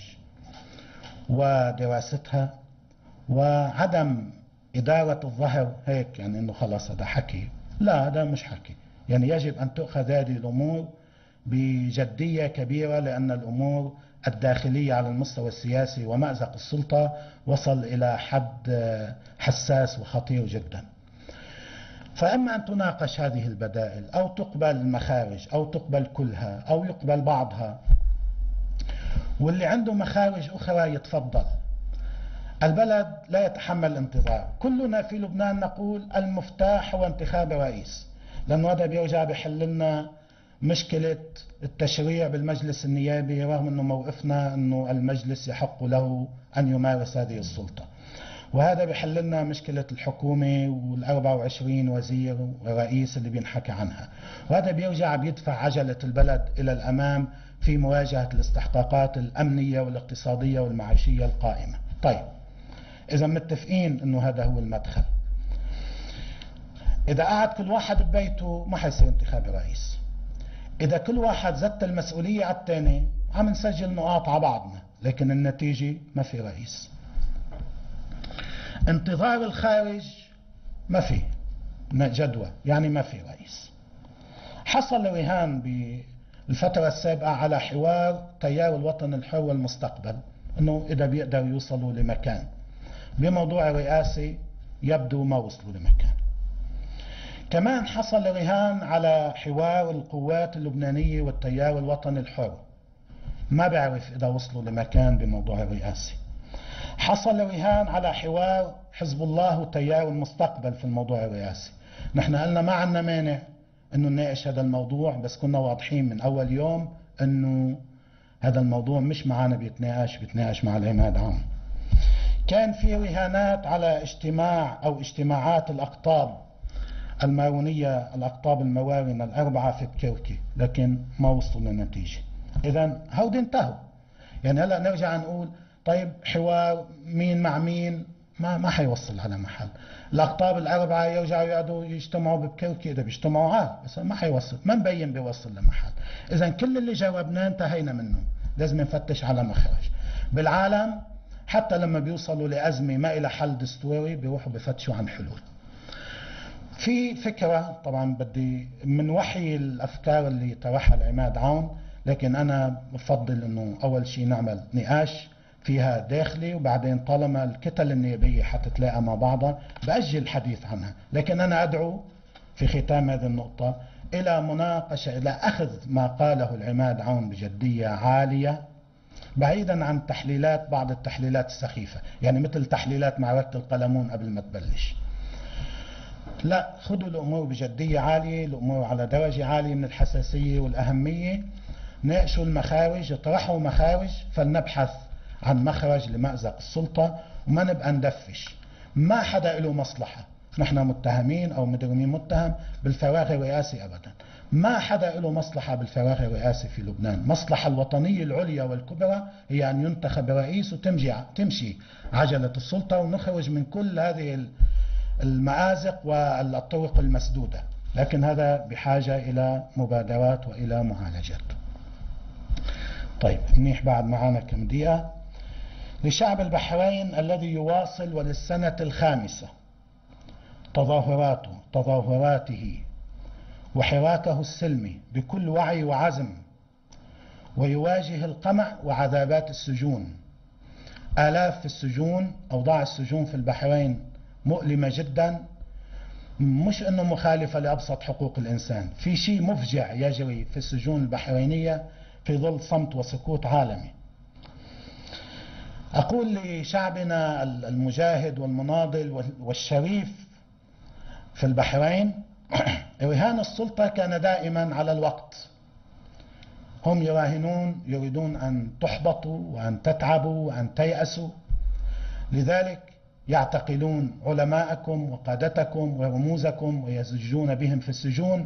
S1: ودراستها، وعدم إدارة الظهر هيك يعني أنه خلاص هذا حكي. لا، هذا مش حكي، يعني يجب أن تؤخذ هذه الأمور بجدية كبيرة، لأن الأمور الداخلية على المستوى السياسي ومأزق السلطة وصل إلى حد حساس وخطير جدا. فإما أن تناقش هذه البدائل أو تقبل المخارج أو تقبل كلها أو يقبل بعضها، واللي عنده مخارج أخرى يتفضل. البلد لا يتحمل انتظار. كلنا في لبنان نقول المفتاح هو انتخاب رئيس، لأنه هذا بيرجع بيحل لنا مشكلة التشريع بالمجلس النيابي، رغم أنه موقفنا أنه المجلس يحق له أن يمارس هذه السلطة. وهذا بيحل لنا مشكلة الحكومة والأربع وعشرين وزير ورئيس اللي بينحكى عنها. وهذا بيرجع بيدفع عجلة البلد إلى الأمام في مواجهة الاستحقاقات الأمنية والاقتصادية والمعيشية القائمة. طيب، إذا متفقين أنه هذا هو المدخل، إذا قعد كل واحد ببيته ما حيصير انتخاب رئيس. إذا كل واحد زت المسؤولية على الثاني عم نسجل نقاط على بعضنا، لكن النتيجة ما في رئيس. انتظار الخارج ما في جدوى، يعني ما في رئيس. حصل رهان بالفترة السابقة على حوار تيار الوطن الحر والمستقبل، أنه إذا بيقدروا يوصلوا لمكان بموضوع رئاسي، يبدو ما وصلوا لمكان. كمان حصل رهان على حوار القوات اللبنانية والتيار الوطني الحر، ما بعرف إذا وصلوا لمكان بموضوع الرئاسي. حصل رهان على حوار حزب الله وتيار المستقبل في الموضوع الرئاسي. نحن قلنا ما عندنا مانع أنه نناقش هذا الموضوع، بس كنا واضحين من أول يوم أنه هذا الموضوع مش معنا بيتناقش، بيتناقش مع العماد عون. كان في رهانات على اجتماع أو اجتماعات الأقطاب المارونية، الأقطاب الموارنة الأربعة في الكركي، لكن ما وصلوا لنتيجة. إذن هودي انتهوا. يعني هلأ نرجع نقول طيب حوار مين مع مين، ما ما حيوصل على محل. الأقطاب الأربعة يرجعوا يقعدوا يجتمعوا بكركي، إذا بيجتمعوا عاد، بس ما حيوصل، ما مبين بيوصل لمحل. إذن كل اللي جاوبناه انتهينا منه، لازم نفتش على مخرج. بالعالم حتى لما بيوصلوا لأزمة ما إلى حل دستوري بيروحوا بفتشوا عن حلول. في فكرة طبعا بدي من وحي الأفكار اللي طرحها العماد عون، لكن أنا بفضل أنه أول شيء نعمل نقاش فيها داخلي، وبعدين طالما الكتل النيابية حتتلاقى مع بعضها بأجل الحديث عنها. لكن أنا أدعو في ختام هذه النقطة إلى مناقشة، إلى أخذ ما قاله العماد عون بجدية عالية، بعيدا عن تحليلات بعض التحليلات السخيفة، يعني مثل تحليلات معركة القلمون قبل ما تبلش. لا، خذوا الأمور بجدية عالية، الأمور على درجة عالية من الحساسية والأهمية. ناقشوا المخارج، اطرحوا مخارج، فلنبحث عن مخرج لمأزق السلطة، وما نبقى ندفش. ما حدا له مصلحة، نحن متهمين أو مجرمين متهم بالفراغ الرئاسي أبدا. ما حدا له مصلحة بالفراغ الرئاسي في لبنان. المصلحة الوطنية العليا والكبرى هي أن ينتخب رئيس وتمشي تمشي عجلة السلطة، ونخرج من كل هذه المآزق والطرق المسدودة، لكن هذا بحاجة إلى مبادرات وإلى معالجات. طيب منيح، بعد معانا كم دقيقة. لشعب البحرين الذي يواصل وللسنة الخامسة تظاهراته تظاهراته وحراكه السلمي بكل وعي وعزم، ويواجه القمع وعذابات السجون. آلاف في السجون، أوضاع السجون في البحرين مؤلمة جدا، مش أنه مخالفة لأبسط حقوق الإنسان، في شيء مفجع يجري في السجون البحرينية في ظل صمت وسكوت عالمي. أقول لشعبنا المجاهد والمناضل والشريف في البحرين، رهان السلطة كان دائما على الوقت. هم يراهنون، يريدون أن تحبطوا وأن تتعبوا وأن تيأسوا، لذلك يعتقلون علماءكم وقادتكم ورموزكم ويزجون بهم في السجون،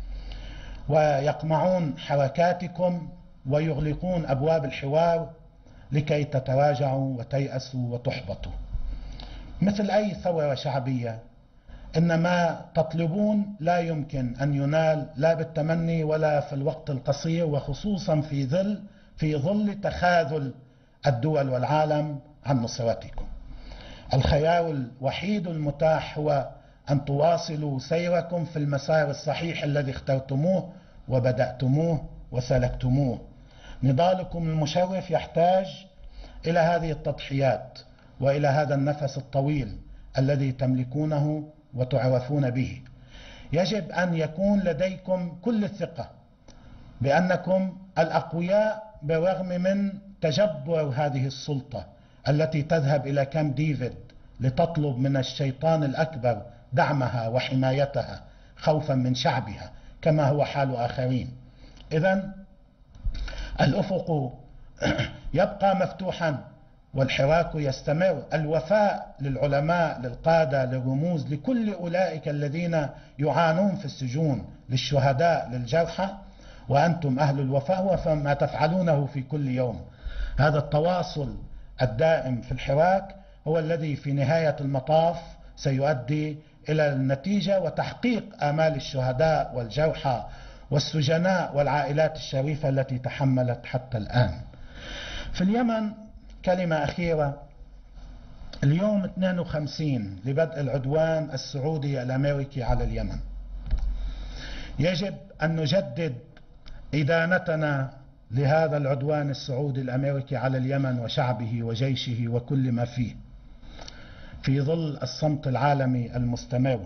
S1: ويقمعون حركاتكم ويغلقون أبواب الحوار لكي تتراجعوا وتيأسوا وتحبطوا. مثل أي ثورة شعبية، إن ما تطلبون لا يمكن أن ينال لا بالتمني ولا في الوقت القصير، وخصوصا في ظل في ظل تخاذل الدول والعالم عن نصرتكم. الخيار الوحيد المتاح هو أن تواصلوا سيركم في المسار الصحيح الذي اخترتموه وبدأتموه وسلكتموه. نضالكم المشرف يحتاج إلى هذه التضحيات وإلى هذا النفس الطويل الذي تملكونه وتعرفون به. يجب أن يكون لديكم كل الثقة بأنكم الأقوياء بالرغم من تجبر هذه السلطة التي تذهب إلى كامب ديفيد لتطلب من الشيطان الأكبر دعمها وحمايتها خوفا من شعبها كما هو حال آخرين. إذن الأفق يبقى مفتوحا والحراك يستمر. الوفاء للعلماء، للقادة، للرموز، لكل أولئك الذين يعانون في السجون، للشهداء، للجرحى، وأنتم أهل الوفاء، هو ما تفعلونه في كل يوم. هذا التواصل الدائم في الحراك هو الذي في نهاية المطاف سيؤدي إلى النتيجة وتحقيق آمال الشهداء والجرحى والسجناء والعائلات الشريفة التي تحملت حتى الآن. في اليمن كلمة أخيرة. اليوم اثنين وخمسين لبدء العدوان السعودي الأمريكي على اليمن. يجب أن نجدد إدانتنا لهذا العدوان السعودي الأمريكي على اليمن وشعبه وجيشه وكل ما فيه في ظل الصمت العالمي المستمر،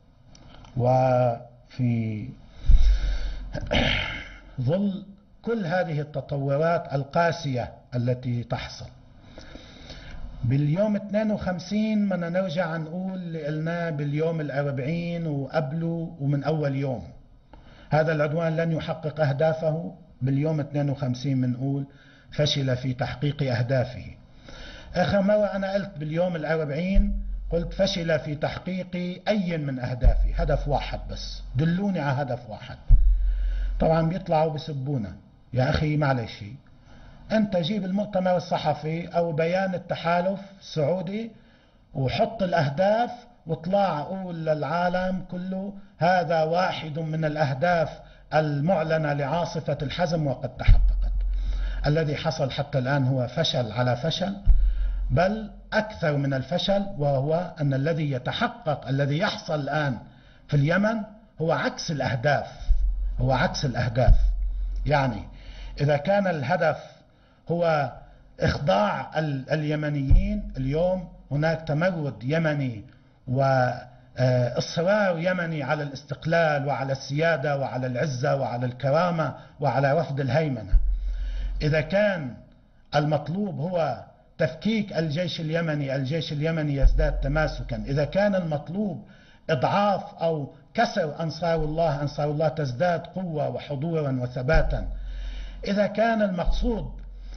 S1: وفي ظل كل هذه التطورات القاسية التي تحصل. باليوم اثنين وخمسين بدنا نرجع نقول اللي قلناه باليوم الأربعين وقبله ومن أول يوم. هذا العدوان لن يحقق أهدافه. باليوم اثنين وخمسين بنقول فشل في تحقيق أهدافه. آخر مرة أنا قلت باليوم الأربعين قلت فشل في تحقيق أي من أهدافي، هدف واحد بس، دلوني على هدف واحد. طبعا بيطلعوا بسبونا، يا أخي معلش أنت جيب المؤتمر الصحفي أو بيان التحالف السعودي وحط الأهداف واطلع قول للعالم كله هذا واحد من الأهداف المعلنة لعاصفة الحزم وقد تحققت. الذي حصل حتى الآن هو فشل على فشل، بل أكثر من الفشل، وهو أن الذي يتحقق الذي يحصل الآن في اليمن هو عكس الأهداف، هو عكس الأهداف. يعني إذا كان الهدف هو إخضاع اليمنيين، اليوم هناك تمرد يمني وإصرار يمني على الاستقلال وعلى السيادة وعلى العزة وعلى الكرامة وعلى رفض الهيمنة. إذا كان المطلوب هو تفكيك الجيش اليمني، الجيش اليمني يزداد تماسكا. إذا كان المطلوب إضعاف أو كسر أنصار الله، أنصار الله تزداد قوة وحضورا وثباتا. إذا كان المقصود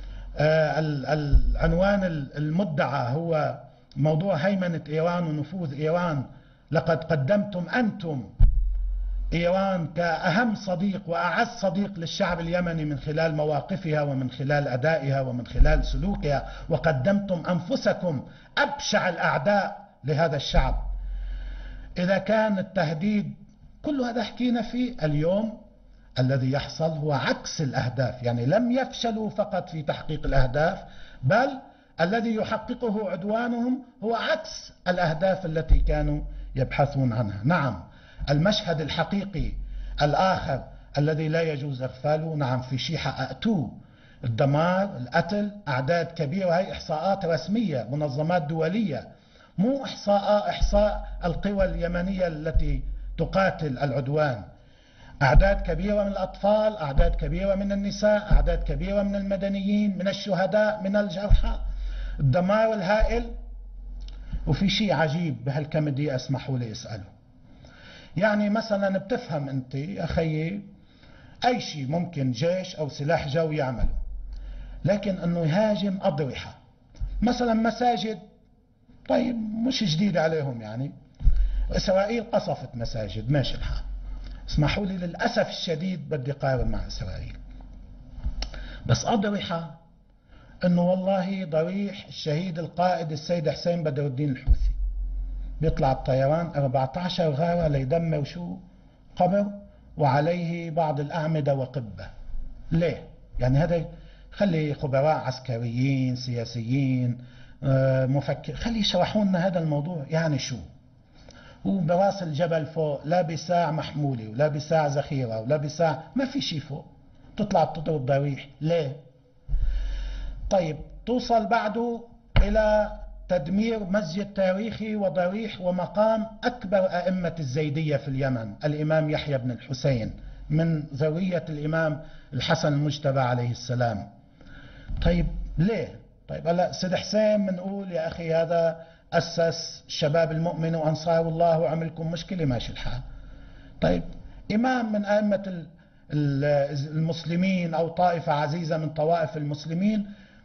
S1: العنوان المدعى هو موضوع هيمنة إيران ونفوذ إيران، لقد قدمتم أنتم إيران كأهم صديق وأعز صديق للشعب اليمني من خلال مواقفها ومن خلال أدائها ومن خلال سلوكها، وقدمتم أنفسكم أبشع الأعداء لهذا الشعب. إذا كان التهديد كل هذا حكينا فيه. اليوم الذي يحصل هو عكس الأهداف، يعني لم يفشلوا فقط في تحقيق الأهداف، بل الذي يحققه عدوانهم هو عكس الأهداف التي كانوا يبحثون عنها. نعم، المشهد الحقيقي الآخر الذي لا يجوز إغفاله، نعم، في شيحة أأتو، الدمار، القتل، أعداد كبيرة، هي إحصاءات رسمية، منظمات دولية، مو إحصاء إحصاء القوى اليمنية التي تقاتل العدوان. أعداد كبيرة من الأطفال، أعداد كبيرة من النساء، أعداد كبيرة من المدنيين، من الشهداء، من الجرحى، الدمار الهائل. وفي شيء عجيب بهالكم دقيقة اسمحوا لي أسأله، يعني مثلا بتفهم أنت يا أخي أي شيء ممكن جيش أو سلاح جو يعمله، لكن أنه يهاجم أضرحة مثلا مساجد، طيب مش جديد عليهم، يعني إسرائيل قصفت مساجد ماشي الحال. اسمحوا لي للأسف الشديد بدي قارن مع إسرائيل، بس أضرحة أنه والله ضريح الشهيد القائد السيد حسين بدر الدين الحوثي بيطلع بطيران أربعة عشر غارة ليدمر شو قبر وعليه بعض الأعمدة وقبة. ليه؟ يعني هذا خلي خبراء عسكريين سياسيين مفكر خلي يشرحوا لنا هذا الموضوع يعني شو. وبراس الجبل فوق لا بساع محمولة ولا بساع ذخيرة ولا بساع، ما في شيء فوق، تطلع بتضرب ضريح ليه؟ طيب توصل بعده إلى تدمير مسجد تاريخي وضريح ومقام أكبر أئمة الزيدية في اليمن، الإمام يحيى بن الحسين من ذرية الإمام الحسن المجتبى عليه السلام. طيب ليه؟ طيب هلا سيد حسين بنقول يا أخي هذا أسس الشباب المؤمن وأنصار الله وعملكم مشكلة ماشي الحال. طيب إمام من أئمة المسلمين أو طائفة عزيزة من طوائف المسلمين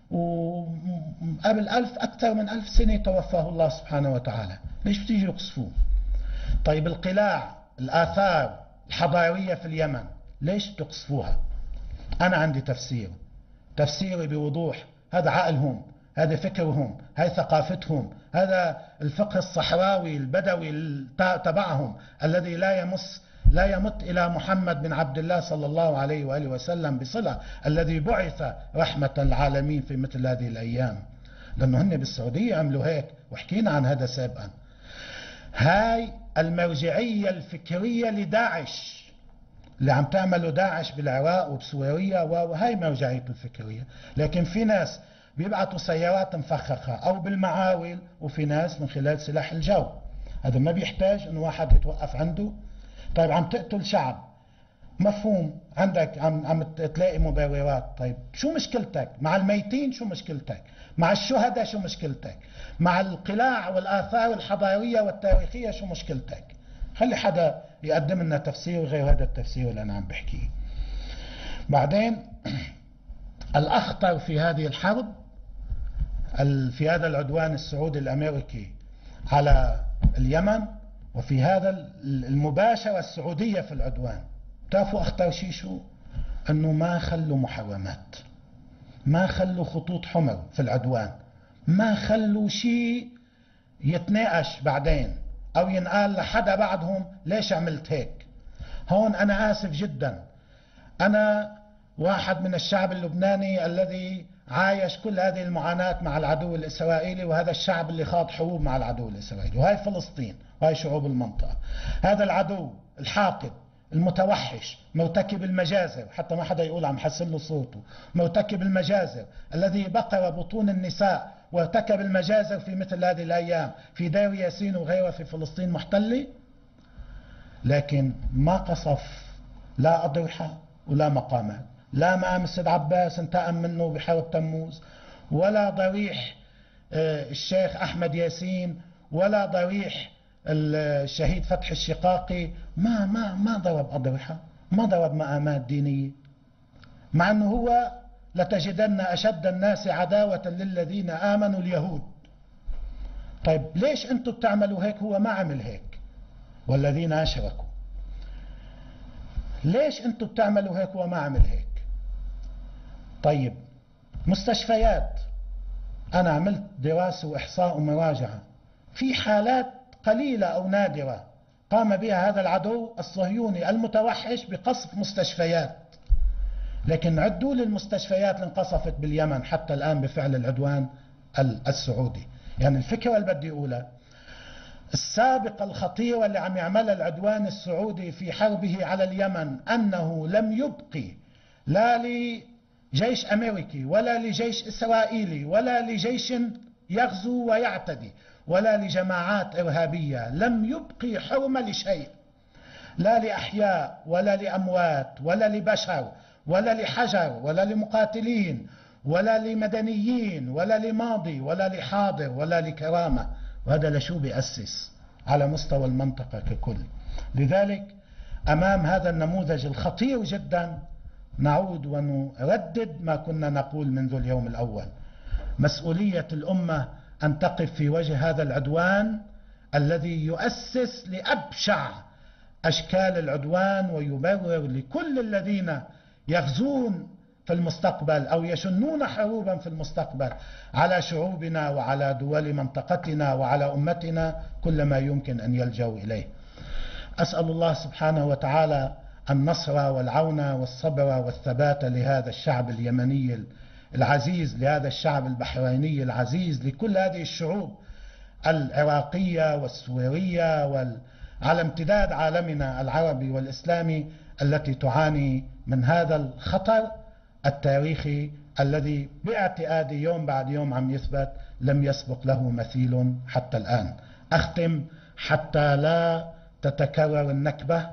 S1: وقبل ألف أكثر من ألف سنة توفاه الله سبحانه وتعالى، ليش بتيجي يقصفوه؟ طيب القلاع الآثار الحضارية في اليمن ليش تقصفوها؟ أنا عندي تفسير، تفسيري بوضوح، هذا عقلهم، هذا فكرهم، هذه ثقافتهم، هذا الفقه الصحراوي البدوي تبعهم الذي لا يمس لا يمت إلى محمد بن عبد الله صلى الله عليه وآله وسلم بصلة، الذي بعث رحمة العالمين في مثل هذه الأيام. لأنه هن بالسعودية عملوا هيك وحكينا عن هذا سابقا. هاي المرجعية الفكرية لداعش اللي عم تعمله داعش بالعراق وبسوريا، وهي مرجعيته الفكرية. لكن في ناس بيبعتوا سيارات مفخخة أو بالمعاول، وفي ناس من خلال سلاح الجو. هذا ما بيحتاج أن واحد يتوقف عنده. طيب عم تقتل شعب، مفهوم، عندك عم, عم تلاقي مبررات. طيب شو مشكلتك مع الميتين؟ شو مشكلتك مع الشهداء؟ شو مشكلتك مع القلاع والآثار الحضارية والتاريخية؟ شو مشكلتك؟ خلي حدا يقدم لنا تفسير غير هذا التفسير اللي أنا عم بحكيه. بعدين الأخطر في هذه الحرب، في هذا العدوان السعودي الأمريكي على اليمن، وفي هذا المباشرة السعودية في العدوان، تعرفوا أخطر شيء شو؟ أنه ما خلوا محرمات، ما خلوا خطوط حمر في العدوان، ما خلوا شيء يتناقش بعدين أو ينقال لحدا بعدهم ليش عملت هيك. هون أنا آسف جدا، أنا واحد من الشعب اللبناني الذي عايش كل هذه المعاناة مع العدو الإسرائيلي، وهذا الشعب اللي خاض حروب مع العدو الإسرائيلي، وهي فلسطين وهي شعوب المنطقة. هذا العدو الحاقد المتوحش مرتكب المجازر، حتى ما حدا يقول عم حسن له صوته، مرتكب المجازر الذي بقر بطون النساء وارتكب المجازر في مثل هذه الأيام في دير ياسين وغيرها في فلسطين محتلة، لكن ما قصف لا أضرحة ولا مقامات، لا مقام السيد عباس انتقم منه بحرب تموز، ولا ضريح الشيخ أحمد ياسين، ولا ضريح الشهيد فتح الشقاقي، ما ما ما ضرب أضرحة، ما ضرب مقامات دينية، مع أنه هو لتجدن أشد الناس عداوة للذين آمنوا اليهود. طيب ليش أنتم بتعملوا هيك؟ هو ما عمل هيك، والذين أشركوا. ليش أنتم بتعملوا هيك وما عمل هيك؟ طيب مستشفيات، أنا عملت دراسة وإحصاء ومراجعة، في حالات قليلة أو نادرة قام بها هذا العدو الصهيوني المتوحش بقصف مستشفيات. لكن عدوا للمستشفيات اللي انقصفت باليمن حتى الآن بفعل العدوان السعودي. يعني الفكرة اللي بدي أقولها السابقة الخطيرة اللي عم يعملها العدوان السعودي في حربه على اليمن أنه لم يبقي لا لجيش أمريكي ولا لجيش إسرائيلي ولا لجيش يغزو ويعتدي ولا لجماعات إرهابية، لم يبقي حرمة لشيء، لا لأحياء ولا لأموات ولا لبشر ولا لحجر ولا لمقاتلين ولا لمدنيين ولا لماضي ولا لحاضر ولا لكرامة. وهذا لشو بيأسس على مستوى المنطقة ككل. لذلك أمام هذا النموذج الخطير جدا نعود ونردد ما كنا نقول منذ اليوم الأول: مسؤولية الأمة أن تقف في وجه هذا العدوان الذي يؤسس لأبشع أشكال العدوان ويبرر لكل الذين يغزون في المستقبل أو يشنون حروبا في المستقبل على شعوبنا وعلى دول منطقتنا وعلى أمتنا كل ما يمكن أن يلجوا إليه. أسأل الله سبحانه وتعالى النصر والعون والصبر والثبات لهذا الشعب اليمني العزيز، لهذا الشعب البحريني العزيز، لكل هذه الشعوب العراقية والسورية وعلى امتداد عالمنا العربي والإسلامي التي تعاني من هذا الخطر التاريخي الذي باعتقادي يوم بعد يوم عم يثبت لم يسبق له مثيل حتى الآن. أختم حتى لا تتكرر النكبة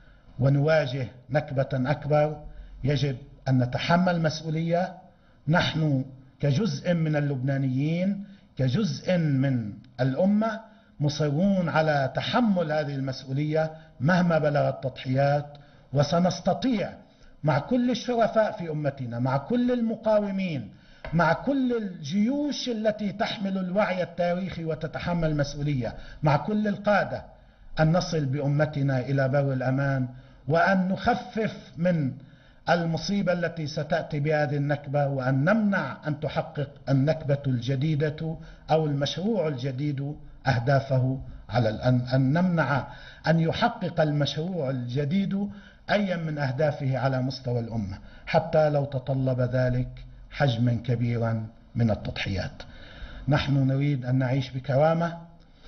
S1: ونواجه نكبة أكبر. يجب أن نتحمل مسؤولية نحن كجزء من اللبنانيين، كجزء من الأمة، مصرون على تحمل هذه المسؤولية مهما بلغت التضحيات، وسنستطيع مع كل الشرفاء في أمتنا، مع كل المقاومين، مع كل الجيوش التي تحمل الوعي التاريخي وتتحمل مسؤولية، مع كل القادة، أن نصل بأمتنا إلى بر الأمان وأن نخفف من المصيبة التي ستأتي بهذه النكبة، وأن نمنع أن تحقق النكبة الجديدة أو المشروع الجديد أهدافه، على أن, أن نمنع أن يحقق المشروع الجديد أي من أهدافه على مستوى الأمة، حتى لو تطلب ذلك حجما كبيرا من التضحيات. نحن نريد أن نعيش بكرامة،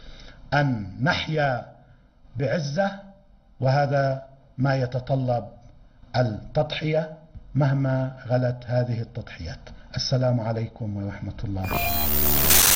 S1: أن نحيا بعزة، وهذا ما يتطلب التضحية مهما غلت هذه التضحيات. السلام عليكم ورحمة الله.